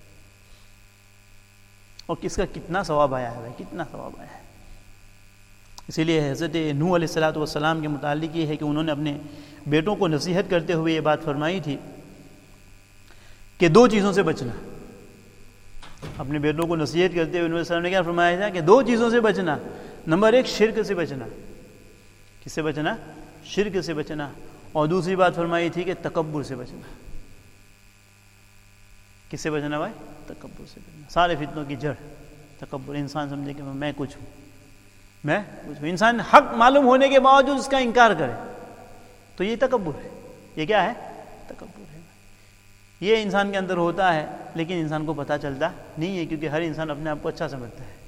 S2: اور کس کا کتنا ثواب آیا ہے بھائی، کتنا ثواب آیا ہے۔ اسی لیے حضرت نوح علیہ الصلوۃ والسلام کے متعلق یہ ہے کہ انہوں نے اپنے بیٹوں کو نصیحت کرتے ہوئے یہ بات فرمائی تھی کہ دو چیزوں سے بچنا۔ اپنے بیٹوں کو نصیحت کرتے ہوئے نوح علیہ السلام نے کیا فرمایا تھا کہ دو چیزوں سے بچنا۔ نمبر ایک، شرک سے بچنا۔ کس سے بچنا؟ شرک سے بچنا۔ اور دوسری بات فرمائی تھی کہ تکبر سے بچنا۔ کس سے بچنا بھائی؟ تکبر سے بچنا۔ سارے فتنوں کی جڑ تکبر، انسان سمجھے کہ میں کچھ ہوں، میں کچھ ہوں، انسان حق معلوم ہونے کے باوجود اس کا انکار کرے تو یہ تکبر ہے۔ یہ کیا ہے؟ تکبر ہے۔ یہ انسان کے اندر ہوتا ہے لیکن انسان کو پتہ چلتا نہیں ہے، کیونکہ ہر انسان اپنے آپ کو اچھا سمجھتا ہے۔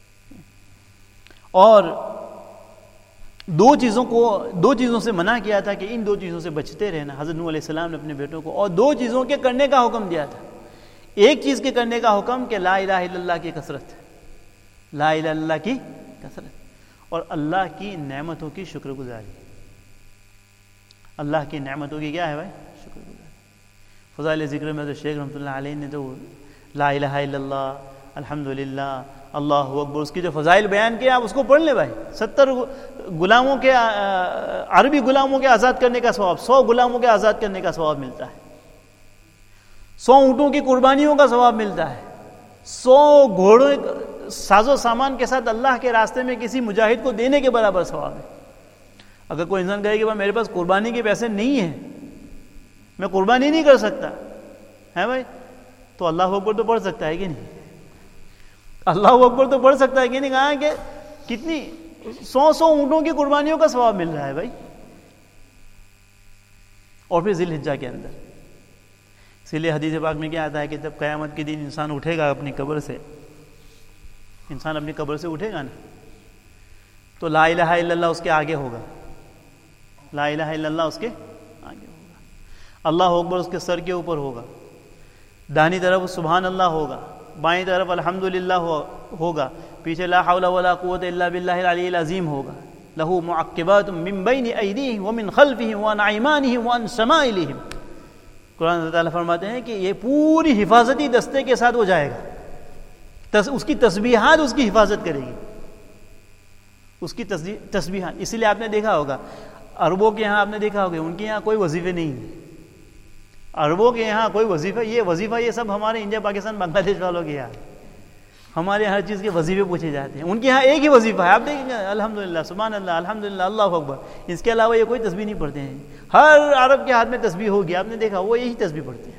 S2: اور دو چیزوں سے منع کیا تھا کہ ان دو چیزوں سے بچتے رہنا حضرت نوح علیہ السلام نے اپنے بیٹوں کو، اور دو چیزوں کے کرنے کا حکم دیا تھا۔ ایک چیز کے کرنے کا حکم کہ لا الہ الا اللہ کی کثرت، لا الہ الا اللہ کی کثرت، اور اللہ کی نعمتوں کی شکر گزاری۔ اللہ کی نعمتوں کی کیا ہے بھائی؟ شکر گزاری۔ فضائل ذکر میں تو شیخ رحمۃ اللہ علیہ نے تو لا الہ الا اللہ، الحمدللہ، اللہ اکبر، اس کی جو فضائل بیان کیا آپ اس کو پڑھ لیں بھائی۔ 70 غلاموں کے، عربی غلاموں کے آزاد کرنے کا ثواب، 100 غلاموں کے آزاد کرنے کا ثواب ملتا ہے، 100 اونٹوں کی قربانیوں کا ثواب ملتا ہے، 100 گھوڑوں ساز و سامان کے ساتھ اللہ کے راستے میں کسی مجاہد کو دینے کے برابر ثواب ہے۔ اگر کوئی انسان کہے کہ بھائی میرے پاس قربانی کے پیسے نہیں ہیں، میں قربانی نہیں کر سکتا ہے بھائی، تو اللہ اکبر تو پڑھ سکتا ہے کہ نہیں؟ اللہ اکبر تو پڑھ سکتا ہے کہ نہیں؟ کہا کہ کتنی 100 اونٹوں کی قربانیوں کا ثواب مل رہا ہے بھائی، اور پھر ذی الحجہ کے اندر۔ اسی لیے حدیث پاک میں کیا آتا ہے کہ جب قیامت کے دن انسان اٹھے گا اپنی قبر سے، انسان اپنی قبر سے اٹھے گا نا، تو لا الہ الا اللہ اس کے آگے ہوگا، لا الہ الا اللہ اس کے آگے ہوگا، اللہ اکبر اس کے سر کے اوپر ہوگا، داہنی طرف سبحان اللہ ہوگا، بائیں طرف الحمدللہ ہوگا، پیچھے لا حول ولا قوت الا باللہ العلی العظیم ہوگا، لہ معقبات من بین ایدیہم ومن خلفہم وعن ایمانہم وعن شمائلہم۔ قرآن اللہ تعالیٰ فرماتے ہیں کہ یہ پوری حفاظتی دستے کے ساتھ وہ جائے گا، اس کی تسبیحات اس کی حفاظت کرے گی، اس کی تسبیحات۔ اسی لیے آپ نے دیکھا ہوگا عربوں کے یہاں، آپ نے دیکھا ہوگا ان کے یہاں کوئی وظیفے نہیں ہیں، عربوں کے یہاں کوئی وظیفہ، یہ وظیفہ یہ سب ہمارے انڈیا پاکستان بنگلہ دیش والوں کے یہاں، ہمارے ہر چیز کے وظیفے پوچھے جاتے ہیں، ان کے یہاں ایک ہی وظیفہ ہے، آپ دیکھیں گے الحمدللہ، سبحان اللہ، الحمدللہ، اللہ اکبر، اس کے علاوہ یہ کوئی تسبیح نہیں پڑھتے ہیں۔ ہر عرب کے ہاتھ میں تسبیح ہوگی، آپ نے دیکھا وہ یہی تسبیح پڑھتے ہیں۔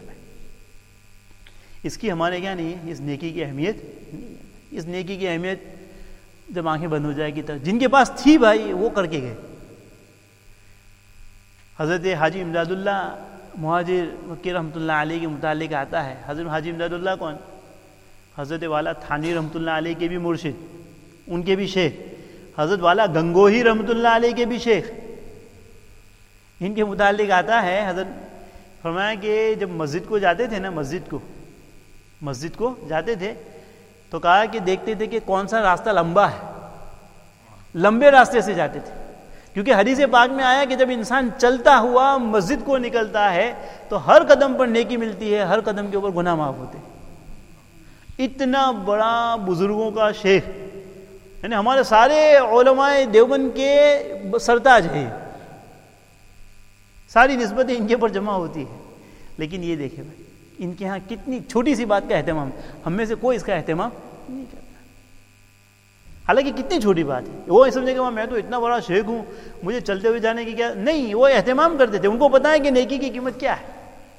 S2: اس کی ہمارے کیا نہیں ہے، اس نیکی کی اہمیت نہیں ہے۔ اس نیکی کی اہمیت جب آنکھیں بند ہو جائے گی تب، جن کے پاس تھی بھائی وہ کر کے گئے۔ حضرت حاجی امداد اللہ مہاجر مکی رحمۃ اللہ علیہ کے متعلق آتا ہے، حضرت حاجی امداد اللہ کون؟ حضرت والا تھانوی رحمۃ اللہ علیہ کے بھی مرشد، ان کے بھی شیخ، حضرت والا گنگوہی رحمۃ اللہ علیہ کے بھی شیخ۔ ان کے متعلق آتا ہے، حضرت فرمایا کہ جب مسجد کو جاتے تھے نا، مسجد کو جاتے تھے تو کہا کہ دیکھتے تھے کہ کون سا راستہ لمبا ہے، لمبے راستے سے جاتے تھے، کیونکہ حدیث پاک میں آیا کہ جب انسان چلتا ہوا مسجد کو نکلتا ہے تو ہر قدم پر نیکی ملتی ہے، ہر قدم کے اوپر گناہ معاف ہوتے ہیں۔ اتنا بڑا بزرگوں کا شیخ، یعنی ہمارے سارے علماء دیوبند کے سرتاج ہیں، ساری نسبتیں ان کے اوپر جمع ہوتی ہے، لیکن یہ دیکھیں بھائی ان کے ہاں کتنی چھوٹی سی بات کا اہتمام، ہم میں سے کوئی اس کا اہتمام نہیں کرتا۔ حالانکہ کتنی چھوٹی بات ہے. وہ سمجھے کہ میں تو اتنا بڑا شیخ ہوں, مجھے چلتے ہوئے جانے کی کیا نہیں. وہ اہتمام کرتے تھے, ان کو پتہ ہے کہ نیکی کی قیمت کیا ہے.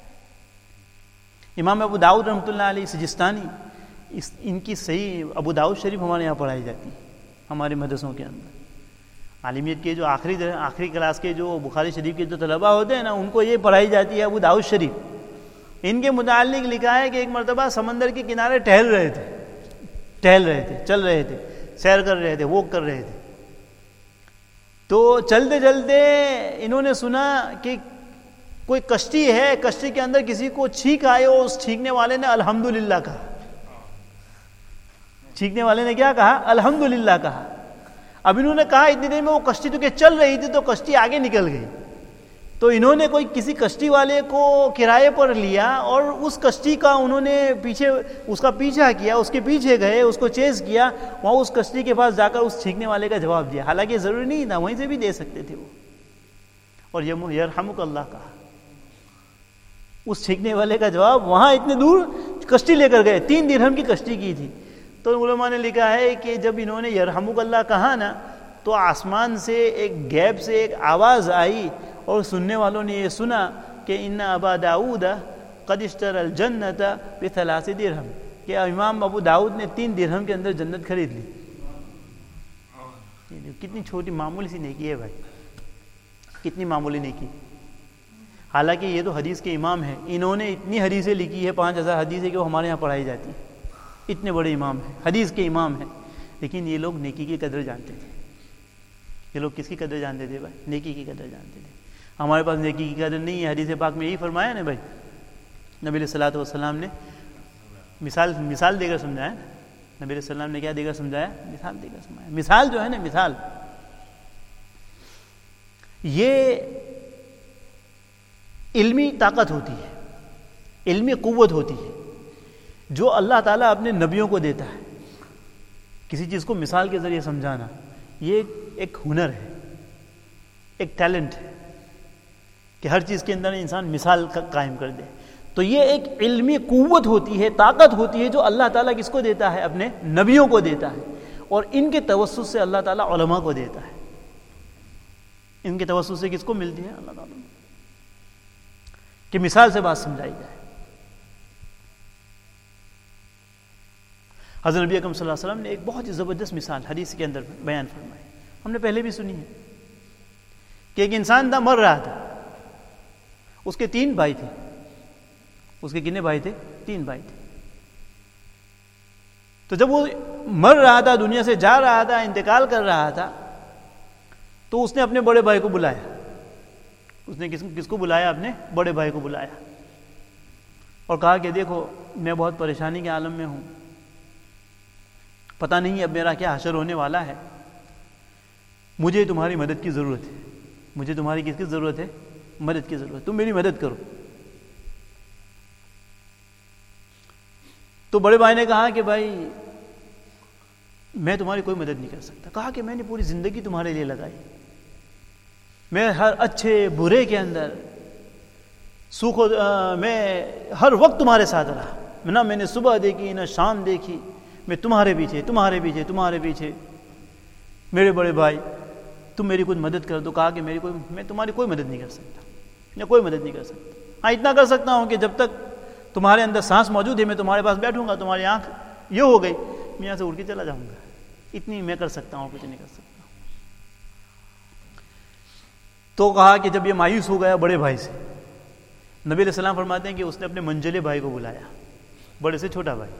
S2: امام ابو داؤد رحمۃ اللہ علیہ سجستانی, ان کی صحیح ابو داؤد شریف ہمارے یہاں پڑھائی جاتی ہے ہمارے مدرسوں کے اندر. عالمیت کے جو آخری کلاس کے جو بخاری شریف کے جو طلباء ہوتے ہیں نا, ان کو یہ پڑھائی جاتی ہے ابو داؤد شریف. ان کے متعلق لکھا ہے کہ ایک مرتبہ سمندر کے کنارے ٹہل رہے تھے, چل رہے تھے, سیر کر رہے تھے, واک کر رہے تھے. تو چلتے چلتے انہوں نے سنا کہ کوئی کشتی ہے, کشتی کے اندر کسی کو چھینک آئے, اور اس چھینکنے والے نے الحمدللہ کہا. چھینکنے والے نے کیا کہا؟ الحمدللہ کہا. اب انہوں نے کہا اتنی دیر میں وہ کشتی تو کہ چل رہی تھی, تو کشتی آگے نکل گئی. تو انہوں نے کوئی کسی کشتی والے کو کرائے پر لیا, اور اس کشتی کا انہوں نے اس کا پیچھا کیا, اس کے پیچھے گئے, اس کو چیز کیا, وہاں اس کشتی کے پاس جا کر اس چھینکنے والے کا جواب دیا. حالانکہ ضروری نہیں تھا, وہیں سے بھی دے سکتے تھے وہ. اور یرحمک اللہ کہا. اس چھینکنے والے کا جواب وہاں اتنے دور کشتی لے کر گئے, 3 درہم کی کشتی کی تھی. تو علماء نے لکھا ہے کہ جب انہوں نے یرحمک اللہ کہا نا, تو آسمان سے ایک گیپ سے ایک آواز آئی, اور سننے والوں نے یہ سنا کہ ان ابا داؤد قد اشترى الجنت ب3 درہم, کہ امام ابو داؤد نے 3 درہم کے اندر جنت خرید لی. کتنی چھوٹی معمولی سی نیکی ہے بھائی, کتنی معمولی نیکی. حالانکہ یہ تو حدیث کے امام ہیں, انہوں نے اتنی حدیثیں لکھی ہے, 5000 حدیثیں کہ وہ ہمارے یہاں پڑھائی جاتی ہیں. اتنے بڑے امام ہیں, حدیث کے امام ہیں, لیکن یہ لوگ نیکی کی قدر جانتے تھے. یہ لوگ کس کی قدر جانتے تھے بھائی؟ نیکی کی قدر جانتے تھے. ہمارے پاس نیکی کی قدر نہیں ہے. حدیث پاک میں یہی فرمایا نا بھائی, نبی علیہ الصلوۃ والسلام نے مثال دے کر سمجھایا. نبی علیہ السلام نے کیا دے کر سمجھایا؟ مثال دے کر سمجھایا. مثال جو ہے نا, مثال یہ علمی طاقت ہوتی ہے, علمی قوت ہوتی ہے, جو اللہ تعالیٰ اپنے نبیوں کو دیتا ہے. کسی چیز کو مثال کے ذریعے سمجھانا یہ ایک ہنر ہے, ایک ٹیلنٹ ہے, کہ ہر چیز کے اندر انسان مثال قائم کر دے. تو یہ ایک علمی قوت ہوتی ہے, طاقت ہوتی ہے, جو اللہ تعالیٰ کس کو دیتا ہے؟ اپنے نبیوں کو دیتا ہے. اور ان کے توسط سے اللہ تعالیٰ علماء کو دیتا ہے. ان کے توسط سے کس کو ملتی ہے؟ اللہ تعالیٰ, کہ مثال سے بات سمجھائی جائے. حضرت نبی اکرم صلی اللہ علیہ وسلم نے ایک بہت ہی زبردست مثال حدیث کے اندر بیان فرمائی, ہم نے پہلے بھی سنی ہے, کہ ایک انسان تھا, مر رہا تھا. اس کے 3 بھائی تھے. اس کے کتنے بھائی تھے؟ 3 بھائی تھے. تو جب وہ مر رہا تھا, دنیا سے جا رہا تھا, انتقال کر رہا تھا, تو اس نے اپنے بڑے بھائی کو بلایا. اس نے کس کو بلایا؟ اپنے بڑے بھائی کو بلایا, اور کہا کہ دیکھو میں بہت پریشانی کے عالم میں ہوں, پتہ نہیں اب میرا کیا حشر ہونے والا ہے, مجھے تمہاری مدد کی ضرورت ہے. مجھے تمہاری کس کی ضرورت ہے؟ مدد کی ضرورت. تم میری مدد کرو. تو بڑے بھائی نے کہا کہ بھائی میں تمہاری کوئی مدد نہیں کر سکتا. کہا کہ میں نے پوری زندگی تمہارے لیے لگائی, میں ہر اچھے برے کے اندر میں ہر وقت تمہارے ساتھ رہا, نہ میں نے صبح دیکھی نہ شام دیکھی, میں تمہارے پیچھے تمہارے پیچھے تمہارے پیچھے. میرے بڑے بھائی تم میری کچھ مدد کر دو. کہا کہ میں تمہاری کوئی مدد نہیں کر سکتا, میں کوئی مدد نہیں کر سکتا. ہاں اتنا کر سکتا ہوں کہ جب تک تمہارے اندر سانس موجود ہے میں تمہارے پاس بیٹھوں گا, تمہاری آنکھ یہ ہو گئی میں یہاں سے اڑ کے چلا جاؤں گا. اتنی میں کر سکتا ہوں, کچھ نہیں کر سکتا. تو کہا کہ جب یہ مایوس ہو گیا بڑے بھائی سے, نبی علیہ السلام فرماتے ہیں کہ اس نے اپنے منجلے بھائی کو بلایا, بڑے سے چھوٹا بھائی,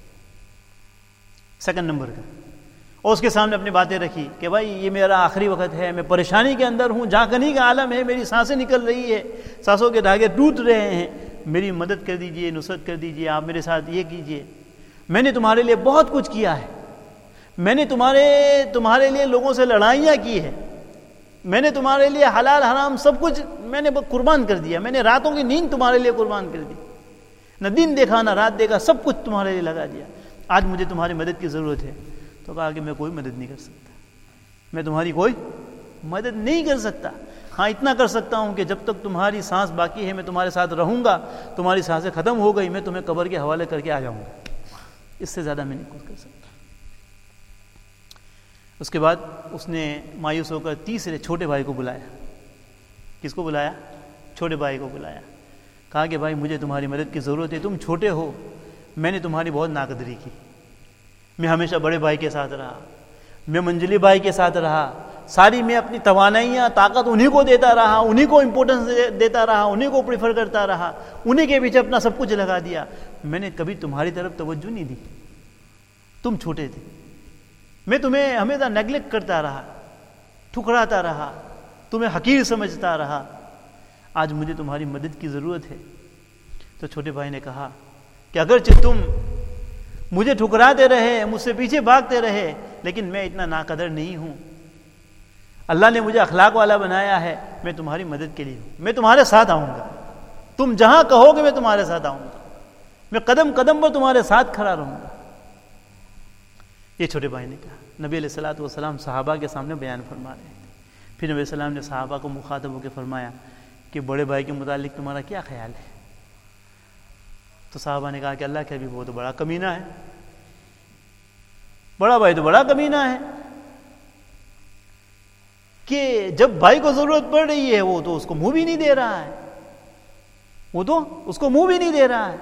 S2: سیکنڈ نمبر کا, اور اس کے سامنے اپنی باتیں رکھی کہ بھائی یہ میرا آخری وقت ہے, میں پریشانی کے اندر ہوں, جھانکنی کا عالم ہے, میری سانسیں نکل رہی ہے, سانسوں کے دھاگے ٹوٹ رہے ہیں, میری مدد کر دیجئے, نصرت کر دیجئے, آپ میرے ساتھ یہ کیجئے. میں نے تمہارے لیے بہت کچھ کیا ہے, میں نے تمہارے لیے لوگوں سے لڑائیاں کی ہے, میں نے تمہارے لیے حلال حرام سب کچھ میں نے قربان کر دیا, میں نے راتوں کی نیند تمہارے لیے قربان کر دی, نہ دن دیکھا نہ رات دیکھا, سب کچھ تمہارے لیے لگا دیا. آج مجھے تمہاری مدد کی ضرورت ہے. تو کہا کہ میں کوئی مدد نہیں کر سکتا, میں تمہاری کوئی مدد نہیں کر سکتا. ہاں اتنا کر سکتا ہوں کہ جب تک تمہاری سانس باقی ہے میں تمہارے ساتھ رہوں گا, تمہاری سانسیں ختم ہو گئی میں تمہیں قبر کے حوالے کر کے آ جاؤں گا, اس سے زیادہ میں نہیں کچھ کر سکتا. اس کے بعد اس نے مایوس ہو کر تیسرے چھوٹے بھائی کو بلایا. کس کو بلایا؟ چھوٹے بھائی کو بلایا. کہا کہ بھائی مجھے تمہاری مدد کی ضرورت ہے، تم چھوٹے ہو، میں نے تمہاری بہت ناقدری کی، میں ہمیشہ بڑے بھائی کے ساتھ رہا، میں منجلی بھائی کے ساتھ رہا، ساری میں اپنی توانائیاں طاقت انہی کو دیتا رہا، انہی کو امپورٹنس دیتا رہا، انہی کو پریفر کرتا رہا، انہی کے پیچھے اپنا سب کچھ لگا دیا. میں نے کبھی تمہاری طرف توجہ نہیں دی، تم چھوٹے تھے، میں تمہیں ہمیشہ نیگلیکٹ کرتا رہا، ٹھکراتا رہا، تمہیں حقیر سمجھتا رہا. آج مجھے تمہاری مدد کی ضرورت ہے. تو چھوٹے بھائی نے کہا کہ اگرچہ تم مجھے ٹھکراتے رہے، مجھ سے پیچھے بھاگتے رہے، لیکن میں اتنا ناقدر نہیں ہوں. اللہ نے مجھے اخلاق والا بنایا ہے، میں تمہاری مدد کے لیے ہوں، میں تمہارے ساتھ آؤں گا، تم جہاں کہو گے میں تمہارے ساتھ آؤں گا، میں قدم قدم پر تمہارے ساتھ کھڑا رہوں گا. یہ چھوٹے بھائی نے کہا. نبی علیہ الصلوۃ والسلام صحابہ کے سامنے بیان فرما رہے تھے. پھر نبی علیہ السلام نے صحابہ کو مخاطب ہو کے فرمایا کہ بڑے بھائی کے متعلق تمہارا کیا خیال ہے؟ تو صحابہ نے کہا کہ اللہ کے حبیب وہ تو بڑا کمینہ ہے، بڑا بھائی تو بڑا کمینہ ہے کہ جب بھائی کو ضرورت پڑ رہی ہے وہ تو اس کو منہ بھی نہیں دے رہا ہے، وہ تو اس کو منہ بھی نہیں دے رہا ہے.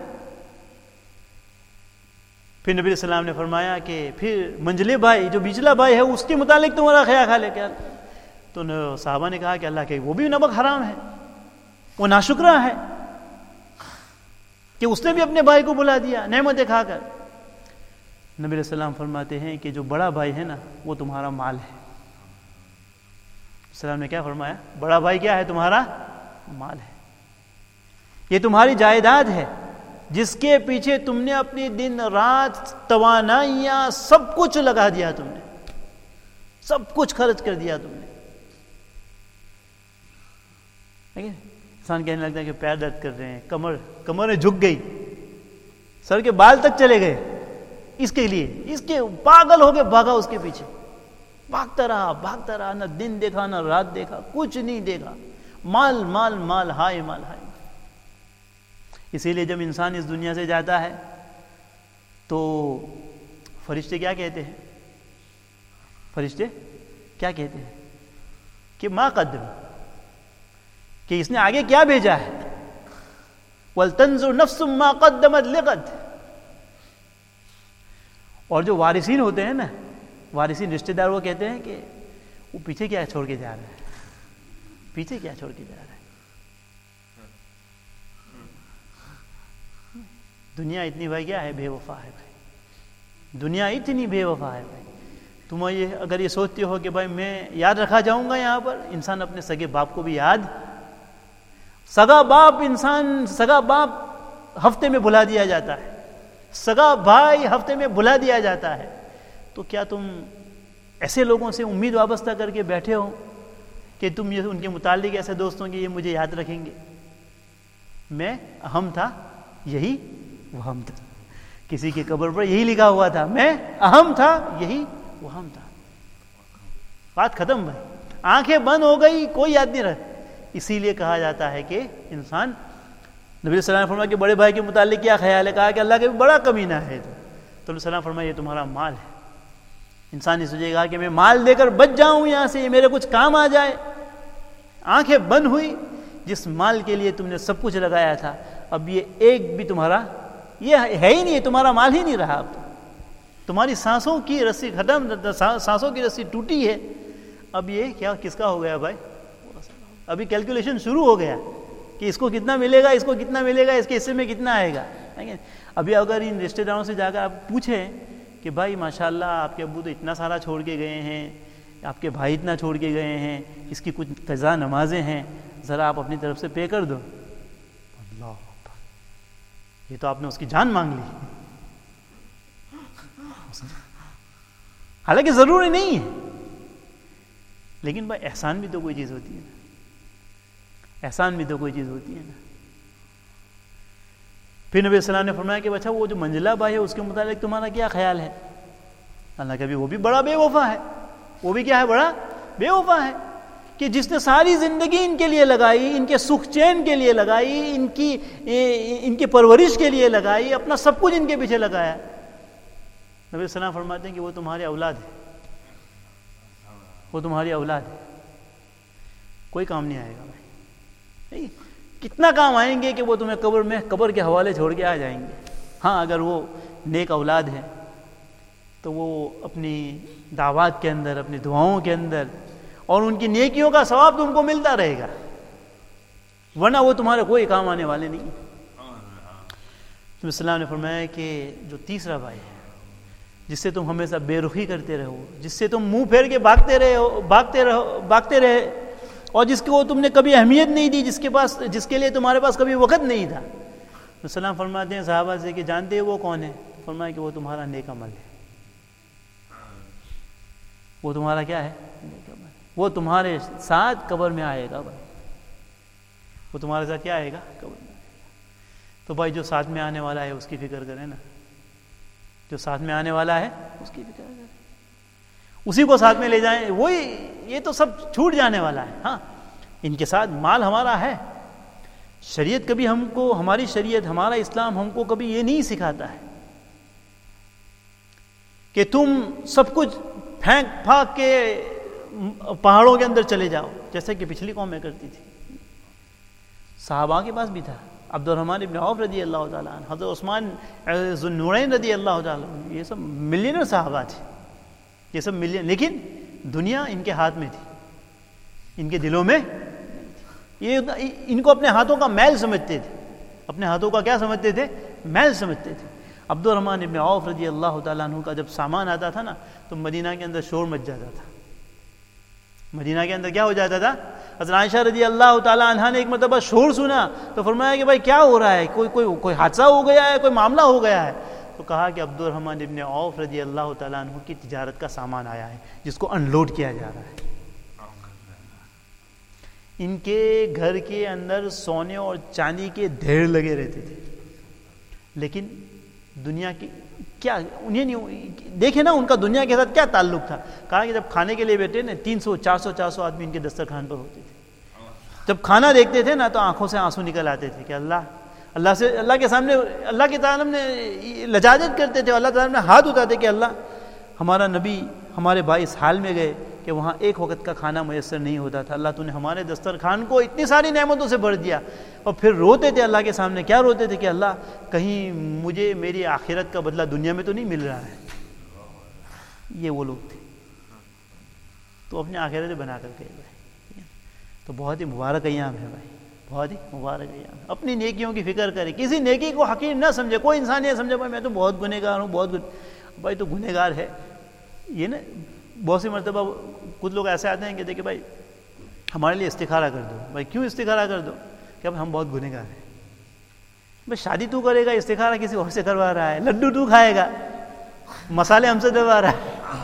S2: پھر نبی علیہ السلام نے فرمایا کہ پھر منجلے بھائی جو بیچلا بھائی ہے اس کے متعلق تمہارا خیال ہے کیا؟ تو صحابہ نے کہا کہ اللہ کے وہ بھی نمک حرام ہے، وہ ناشکرہ ہے کہ اس نے بھی اپنے بھائی کو بلا دیا نعمتیں کھا کر. نبی علیہ السلام فرماتے ہیں کہ جو بڑا بھائی ہے نا وہ تمہارا مال ہے. السلام نے کیا فرمایا؟ بڑا بھائی کیا ہے؟ تمہارا مال ہے، یہ تمہاری جائیداد ہے جس کے پیچھے تم نے اپنی دن رات توانائیاں سب کچھ لگا دیا، تم نے سب کچھ خرچ کر دیا تم نے. انسان کہنے لگتا ہے کہ پیر درد کر رہے ہیں، کمریں جھک گئی، سر کے بال تک چلے گئے، اس کے لیے اس کے پاگل ہو کے بھاگا، اس کے پیچھے بھاگتا رہا، نہ دن دیکھا نہ رات دیکھا، کچھ نہیں دیکھا، مال مال مال ہائے مال ہائے. اسی لیے جب انسان اس دنیا سے جاتا ہے تو فرشتے کیا کہتے ہیں؟ فرشتے کیا کہتے ہیں کہ ما قدم، کہ اس نے آگے کیا بھیجا ہے. وَلْتَنْظُرْ نَفْسٌ مَا قَدَّمَتْ لِغَدٍ. اور جو وارثین ہوتے ہیں نا، وارثین رشتہ دار، وہ کہتے ہیں کہ وہ پیچھے کیا چھوڑ کے جا رہا ہے، پیچھے کیا چھوڑ کے جا رہا ہے. دنیا اتنی بھائی کیا ہے؟ بے وفا ہے بھائی، دنیا اتنی بے وفا ہے بھائی. تم یہ اگر یہ سوچتے ہو کہ بھائی میں یاد رکھا جاؤں گا یہاں پر، انسان اپنے سگے باپ کو بھی یاد، سگا باپ ہفتے میں بلا دیا جاتا ہے، سگا بھائی ہفتے میں بلا دیا جاتا ہے. تو کیا تم ایسے لوگوں سے امید وابستہ کر کے بیٹھے ہو کہ تم یہ ان کے متعلق ایسے دوستوں کی یہ مجھے یاد رکھیں گے؟ میں اہم تھا، یہی وہم تھا. کسی کی قبر پر یہی لکھا ہوا تھا، میں اہم تھا، یہی وہم تھا. بات ختم بھائی، آنکھیں بند ہو گئی، کوئی یاد نہیں رہا. اسی لیے کہا جاتا ہے کہ انسان، نبی علیہ السلام نے فرمایا کہ بڑے بھائی کے متعلق کیا خیال ہے؟ کہا کہ اللہ کے بھی بڑا کمینہ ہے. تو نبی علیہ السلام فرمایا یہ تمہارا مال ہے. انسان یہ سوچے گا کہ میں مال دے کر بچ جاؤں یہاں سے، یہ میرے کچھ کام آ جائے. آنکھیں بند ہوئی، جس مال کے لیے تم نے سب کچھ لگایا تھا اب یہ ایک بھی تمہارا یہ ہے ہی نہیں، تمہارا مال ہی نہیں رہا. اب تمہاری سانسوں کی رسی ختم، سانسوں کی رسی ٹوٹی ہے. اب یہ کیا کس کا ہو گیا بھائی؟ ابھی کیلکولیشن شروع ہو گیا کہ اس کو کتنا ملے گا، اس کو کتنا ملے گا، اس کے حصے میں کتنا آئے گا. ابھی اگر ان رشتہ داروں سے جا کر آپ پوچھیں کہ بھائی ماشاءاللہ آپ کے ابو تو اتنا سارا چھوڑ کے گئے ہیں، آپ کے بھائی اتنا چھوڑ کے گئے ہیں، اس کی کچھ قضا نمازیں ہیں، ذرا آپ اپنی طرف سے پے کر دو. اللہ، یہ تو آپ نے اس کی جان مانگ لی. حالانکہ ضروری نہیں ہے، لیکن بھائی احسان بھی تو کوئی چیز ہوتی ہے نا، احسان بھی تو کوئی چیز ہوتی ہے نا. پھر نبی صلی اللہ علیہ وسلم نے فرمایا کہ اچھا وہ جو منجلہ بھائی ہے اس کے متعلق تمہارا کیا خیال ہے؟ اللہ کا بھی وہ بھی بڑا بے وفا ہے. وہ بھی کیا ہے؟ بڑا بے وفا ہے کہ جس نے ساری زندگی ان کے لیے لگائی، ان کے سکھ چین کے لیے لگائی، ان کی پرورش کے لیے لگائی، اپنا سب کچھ ان کے پیچھے لگایا. نبی صلی اللہ علیہ وسلم فرماتے ہیں کہ وہ تمہارے اولاد ہے، وہ تمہاری اولاد ہے، کوئی کام نہیں آئے گا بھائی، کتنا کام آئیں گے کہ وہ تمہیں قبر کے حوالے چھوڑ کے آ جائیں گے۔ ہاں اگر وہ نیک اولاد ہے تو وہ اپنی دعوات کے اندر، اپنی دعاؤں کے اندر اور ان کی نیکیوں کا ثواب تم کو ملتا رہے گا، ورنہ وہ تمہارے کوئی کام آنے والے نہیں۔ نبی صلی اللہ علیہ وسلم نے فرمایا کہ جو تیسرا بھائی ہے جس سے تم ہمیشہ بے رخی کرتے رہو، جس سے تم منہ پھیر کے بھاگتے رہے اور جس کو تم نے کبھی اہمیت نہیں دی، جس کے لیے تمہارے پاس کبھی وقت نہیں تھا، السلام فرماتے ہیں صحابہ سے کہ جانتے ہیں وہ کون ہے؟ فرمایا کہ وہ تمہارا نیک عمل ہے۔ وہ تمہارا کیا ہے؟ نیک عمل۔ وہ تمہارے ساتھ قبر میں آئے گا بھائی، وہ تمہارے ساتھ کیا آئے گا؟ قبر میں۔ تو بھائی جو ساتھ میں آنے والا ہے اس کی فکر کریں نا، جو ساتھ میں آنے والا ہے اس کی فکر کریں، اسی کو ساتھ میں لے جائیں۔ وہی، یہ تو سب چھوٹ جانے والا ہے۔ ہاں ان کے ساتھ مال ہمارا ہے، شریعت کبھی ہم کو، ہماری شریعت، ہمارا اسلام ہم کو کبھی یہ نہیں سکھاتا ہے کہ تم سب کچھ پھاک کے پہاڑوں کے اندر چلے جاؤ، جیسے کہ پچھلی قوم میں کرتی تھی۔ صحابہ کے پاس بھی تھا، عبد الرحمن ابن عوف رضی اللہ تعالیٰ عنہ، حضرت عثمان ذو النورین رضی اللہ تعالیٰ عنہ، یہ سب ملینر صحابہ تھے، یہ سب ملین، لیکن دنیا ان کے ہاتھ میں تھی، ان کے دلوں میں یہ، ان کو اپنے ہاتھوں کا میل سمجھتے تھے، اپنے ہاتھوں کا کیا سمجھتے تھے؟ میل سمجھتے تھے۔ عبد الرحمن ابن عوف رضی اللہ تعالیٰ عنہ کا جب سامان آتا تھا نا تو مدینہ کے اندر شور مچ جاتا تھا، مدینہ کے اندر کیا ہو جاتا تھا؟ حضرت عائشہ رضی اللہ تعالیٰ عنہا نے ایک مرتبہ شور سنا تو فرمایا کہ بھائی کیا ہو رہا ہے، کوئی حادثہ ہو گیا ہے، کوئی معاملہ ہو گیا ہے؟ تو کہا کہ عبد الرحمن ابن عوف رضی اللہ تعالیٰ عنہ کی تجارت کا سامان آیا ہے جس کو ان لوڈ کیا جا رہا ہے۔ ان کے گھر کے اندر سونے اور چاندی کے ڈھیر لگے رہتے تھے، لیکن دنیا کی کیا، انہیں نہیں دیکھے نا ان کا دنیا کے ساتھ کیا تعلق تھا۔ کہا کہ جب کھانے کے لیے بیٹھے نا 300-400 آدمی ان کے دسترخوان پر ہوتے تھے، جب کھانا دیکھتے تھے نا تو آنکھوں سے آنسو نکل آتے تھے کہ اللہ کے سامنے، اللہ کے تعالیٰ نے لجاجت کرتے تھے، اللہ تعالیٰ نے ہاتھ اٹھاتے کہ اللہ، ہمارا نبی، ہمارے بھائی اس حال میں گئے کہ وہاں ایک وقت کا کھانا میسر نہیں ہوتا تھا، اللہ تو نے ہمارے دسترخوان کو اتنی ساری نعمتوں سے بھر دیا۔ اور پھر روتے تھے اللہ کے سامنے، کیا روتے تھے کہ اللہ کہیں مجھے میری آخرت کا بدلہ دنیا میں تو نہیں مل رہا ہے۔ یہ وہ لوگ تھے، تو اپنے آخرت بنا کر گئے بھائی، تو بہت ہی مبارک ایام ہے بھائی، بہت ہی مبارک ایام ہے۔ اپنی نیکیوں کی فکر کرے، کسی نیکی کو حقیر نہ سمجھے، کوئی انسان یہ سمجھے بھائی میں تو بہت گنہگار ہوں، بھائی تو گنہگار ہے، یہ نا بہت سی مرتبہ کچھ لوگ ایسے آتے ہیں کہ دیکھیں بھائی ہمارے لیے استخارہ کر دو۔ بھائی کیوں استخارہ کر دو؟ کہ ہم بہت گنہگار ہیں۔ بھائی شادی تو کرے گا، استخارہ کسی اور سے کروا رہا ہے، لڈو تو کھائے گا، مسالے ہم سے دبا رہا ہے۔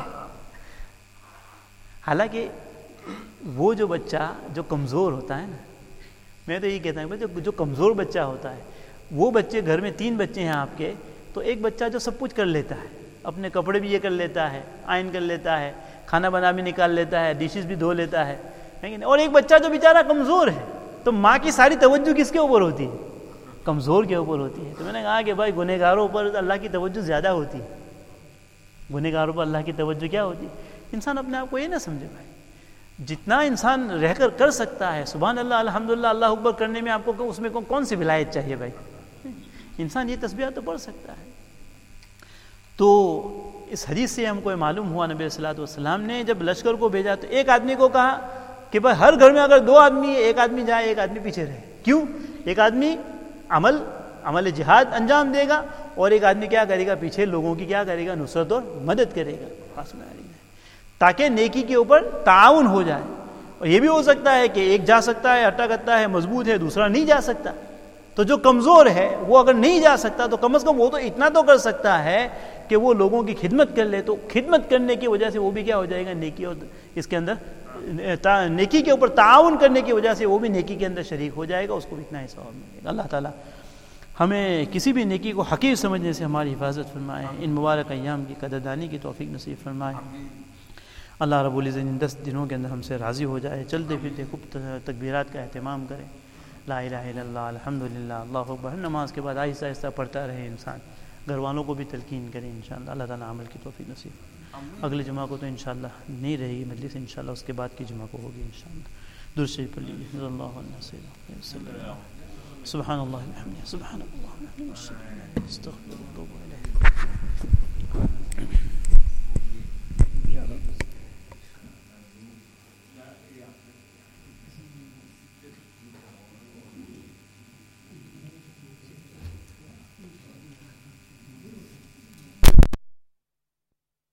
S2: حالانکہ وہ جو بچہ جو کمزور ہوتا ہے نا، میں تو یہ کہتا ہوں جو کمزور بچہ ہوتا ہے، وہ بچے، گھر میں 3 بچے ہیں آپ کے، تو ایک بچہ جو سب کچھ کر لیتا ہے، اپنے کپڑے بھی یہ کر لیتا ہے، آئرن کر لیتا ہے، کھانا بنا بھی نکال لیتا ہے، ڈشز بھی دھو لیتا ہے، اور ایک بچہ جو بیچارہ کمزور ہے، تو ماں کی ساری توجہ کس کے اوپر ہوتی ہے؟ کمزور کے اوپر ہوتی ہے۔ تو میں نے کہا کہ بھائی گنہگاروں پر اللہ کی توجہ زیادہ ہوتی ہے، گنہگاروں پر اللہ کی توجہ کیا ہوتی ہے؟ انسان اپنے آپ کو یہ نہ سمجھے بھائی، جتنا انسان رہ کر سکتا ہے، سبحان اللہ، الحمدللہ، اللہ اکبر کرنے میں آپ کو اس میں کون سی ولایت چاہیے بھائی؟ انسان یہ تسبیحات تو پڑھ سکتا ہے۔ تو اس حدیث سے ہم کو معلوم ہوا، نبی صلی اللہ علیہ وسلم نے جب لشکر کو بھیجا تو ایک آدمی کو کہا کہ بھائی ہر گھر میں اگر 2 آدمی ہے، ایک آدمی جائے، ایک آدمی پیچھے رہے۔ کیوں؟ ایک آدمی عمل جہاد انجام دے گا اور ایک آدمی کیا کرے گا؟ پیچھے لوگوں کی کیا کرے گا؟ نصرت اور مدد کرے گا، تاکہ نیکی کے اوپر تعاون ہو جائے۔ اور یہ بھی ہو سکتا ہے کہ ایک جا سکتا ہے، اٹا کرتا ہے، مضبوط ہے، دوسرا نہیں جا سکتا، تو جو کمزور ہے وہ اگر نہیں جا سکتا تو کم از کم وہ تو اتنا تو کر سکتا ہے کہ وہ لوگوں کی خدمت کر لے، تو خدمت کرنے کی وجہ سے وہ بھی کیا ہو جائے گا؟ نیکی، اور اس کے اندر نیکی کے اوپر تعاون کرنے کی وجہ سے وہ بھی نیکی کے اندر شریک ہو جائے گا، اس کو بھی اتنا ہی ثواب ملے گا۔ اللہ تعالیٰ ہمیں کسی بھی نیکی کو حقیر سمجھنے سے ہماری حفاظت فرمائے، ان مبارک ایام کی قدردانی کی توفیق نصیب فرمائے۔ اللہ رب العزت ان 10 دنوں کے اندر ہم سے راضی ہو جائے، چلتے پھرتے خوب تکبیرات کا اہتمام کریں، لا الہ الا اللہ، الحمدللہ، اللہ اکبر، ہر نماز کے بعد آہستہ آہستہ پڑھتا رہے انسان، گھر والوں کو بھی تلقین کریں انشاءاللہ۔ اللہ تعالیٰ عمل کی توفیق نصیب اگلے جمعہ کو تو انشاءاللہ نہیں رہے گی مجلس، انشاءاللہ اس کے بعد کی جمعہ کو ہوگی انشاءاللہ. درود شریف پڑھ لیجیے. صلی اللہ علیہ وسلم. سبحان اللہ وبحمدہ، سبحان اللہ وبحمدہ، استغفر اللہ واتوب الیہ.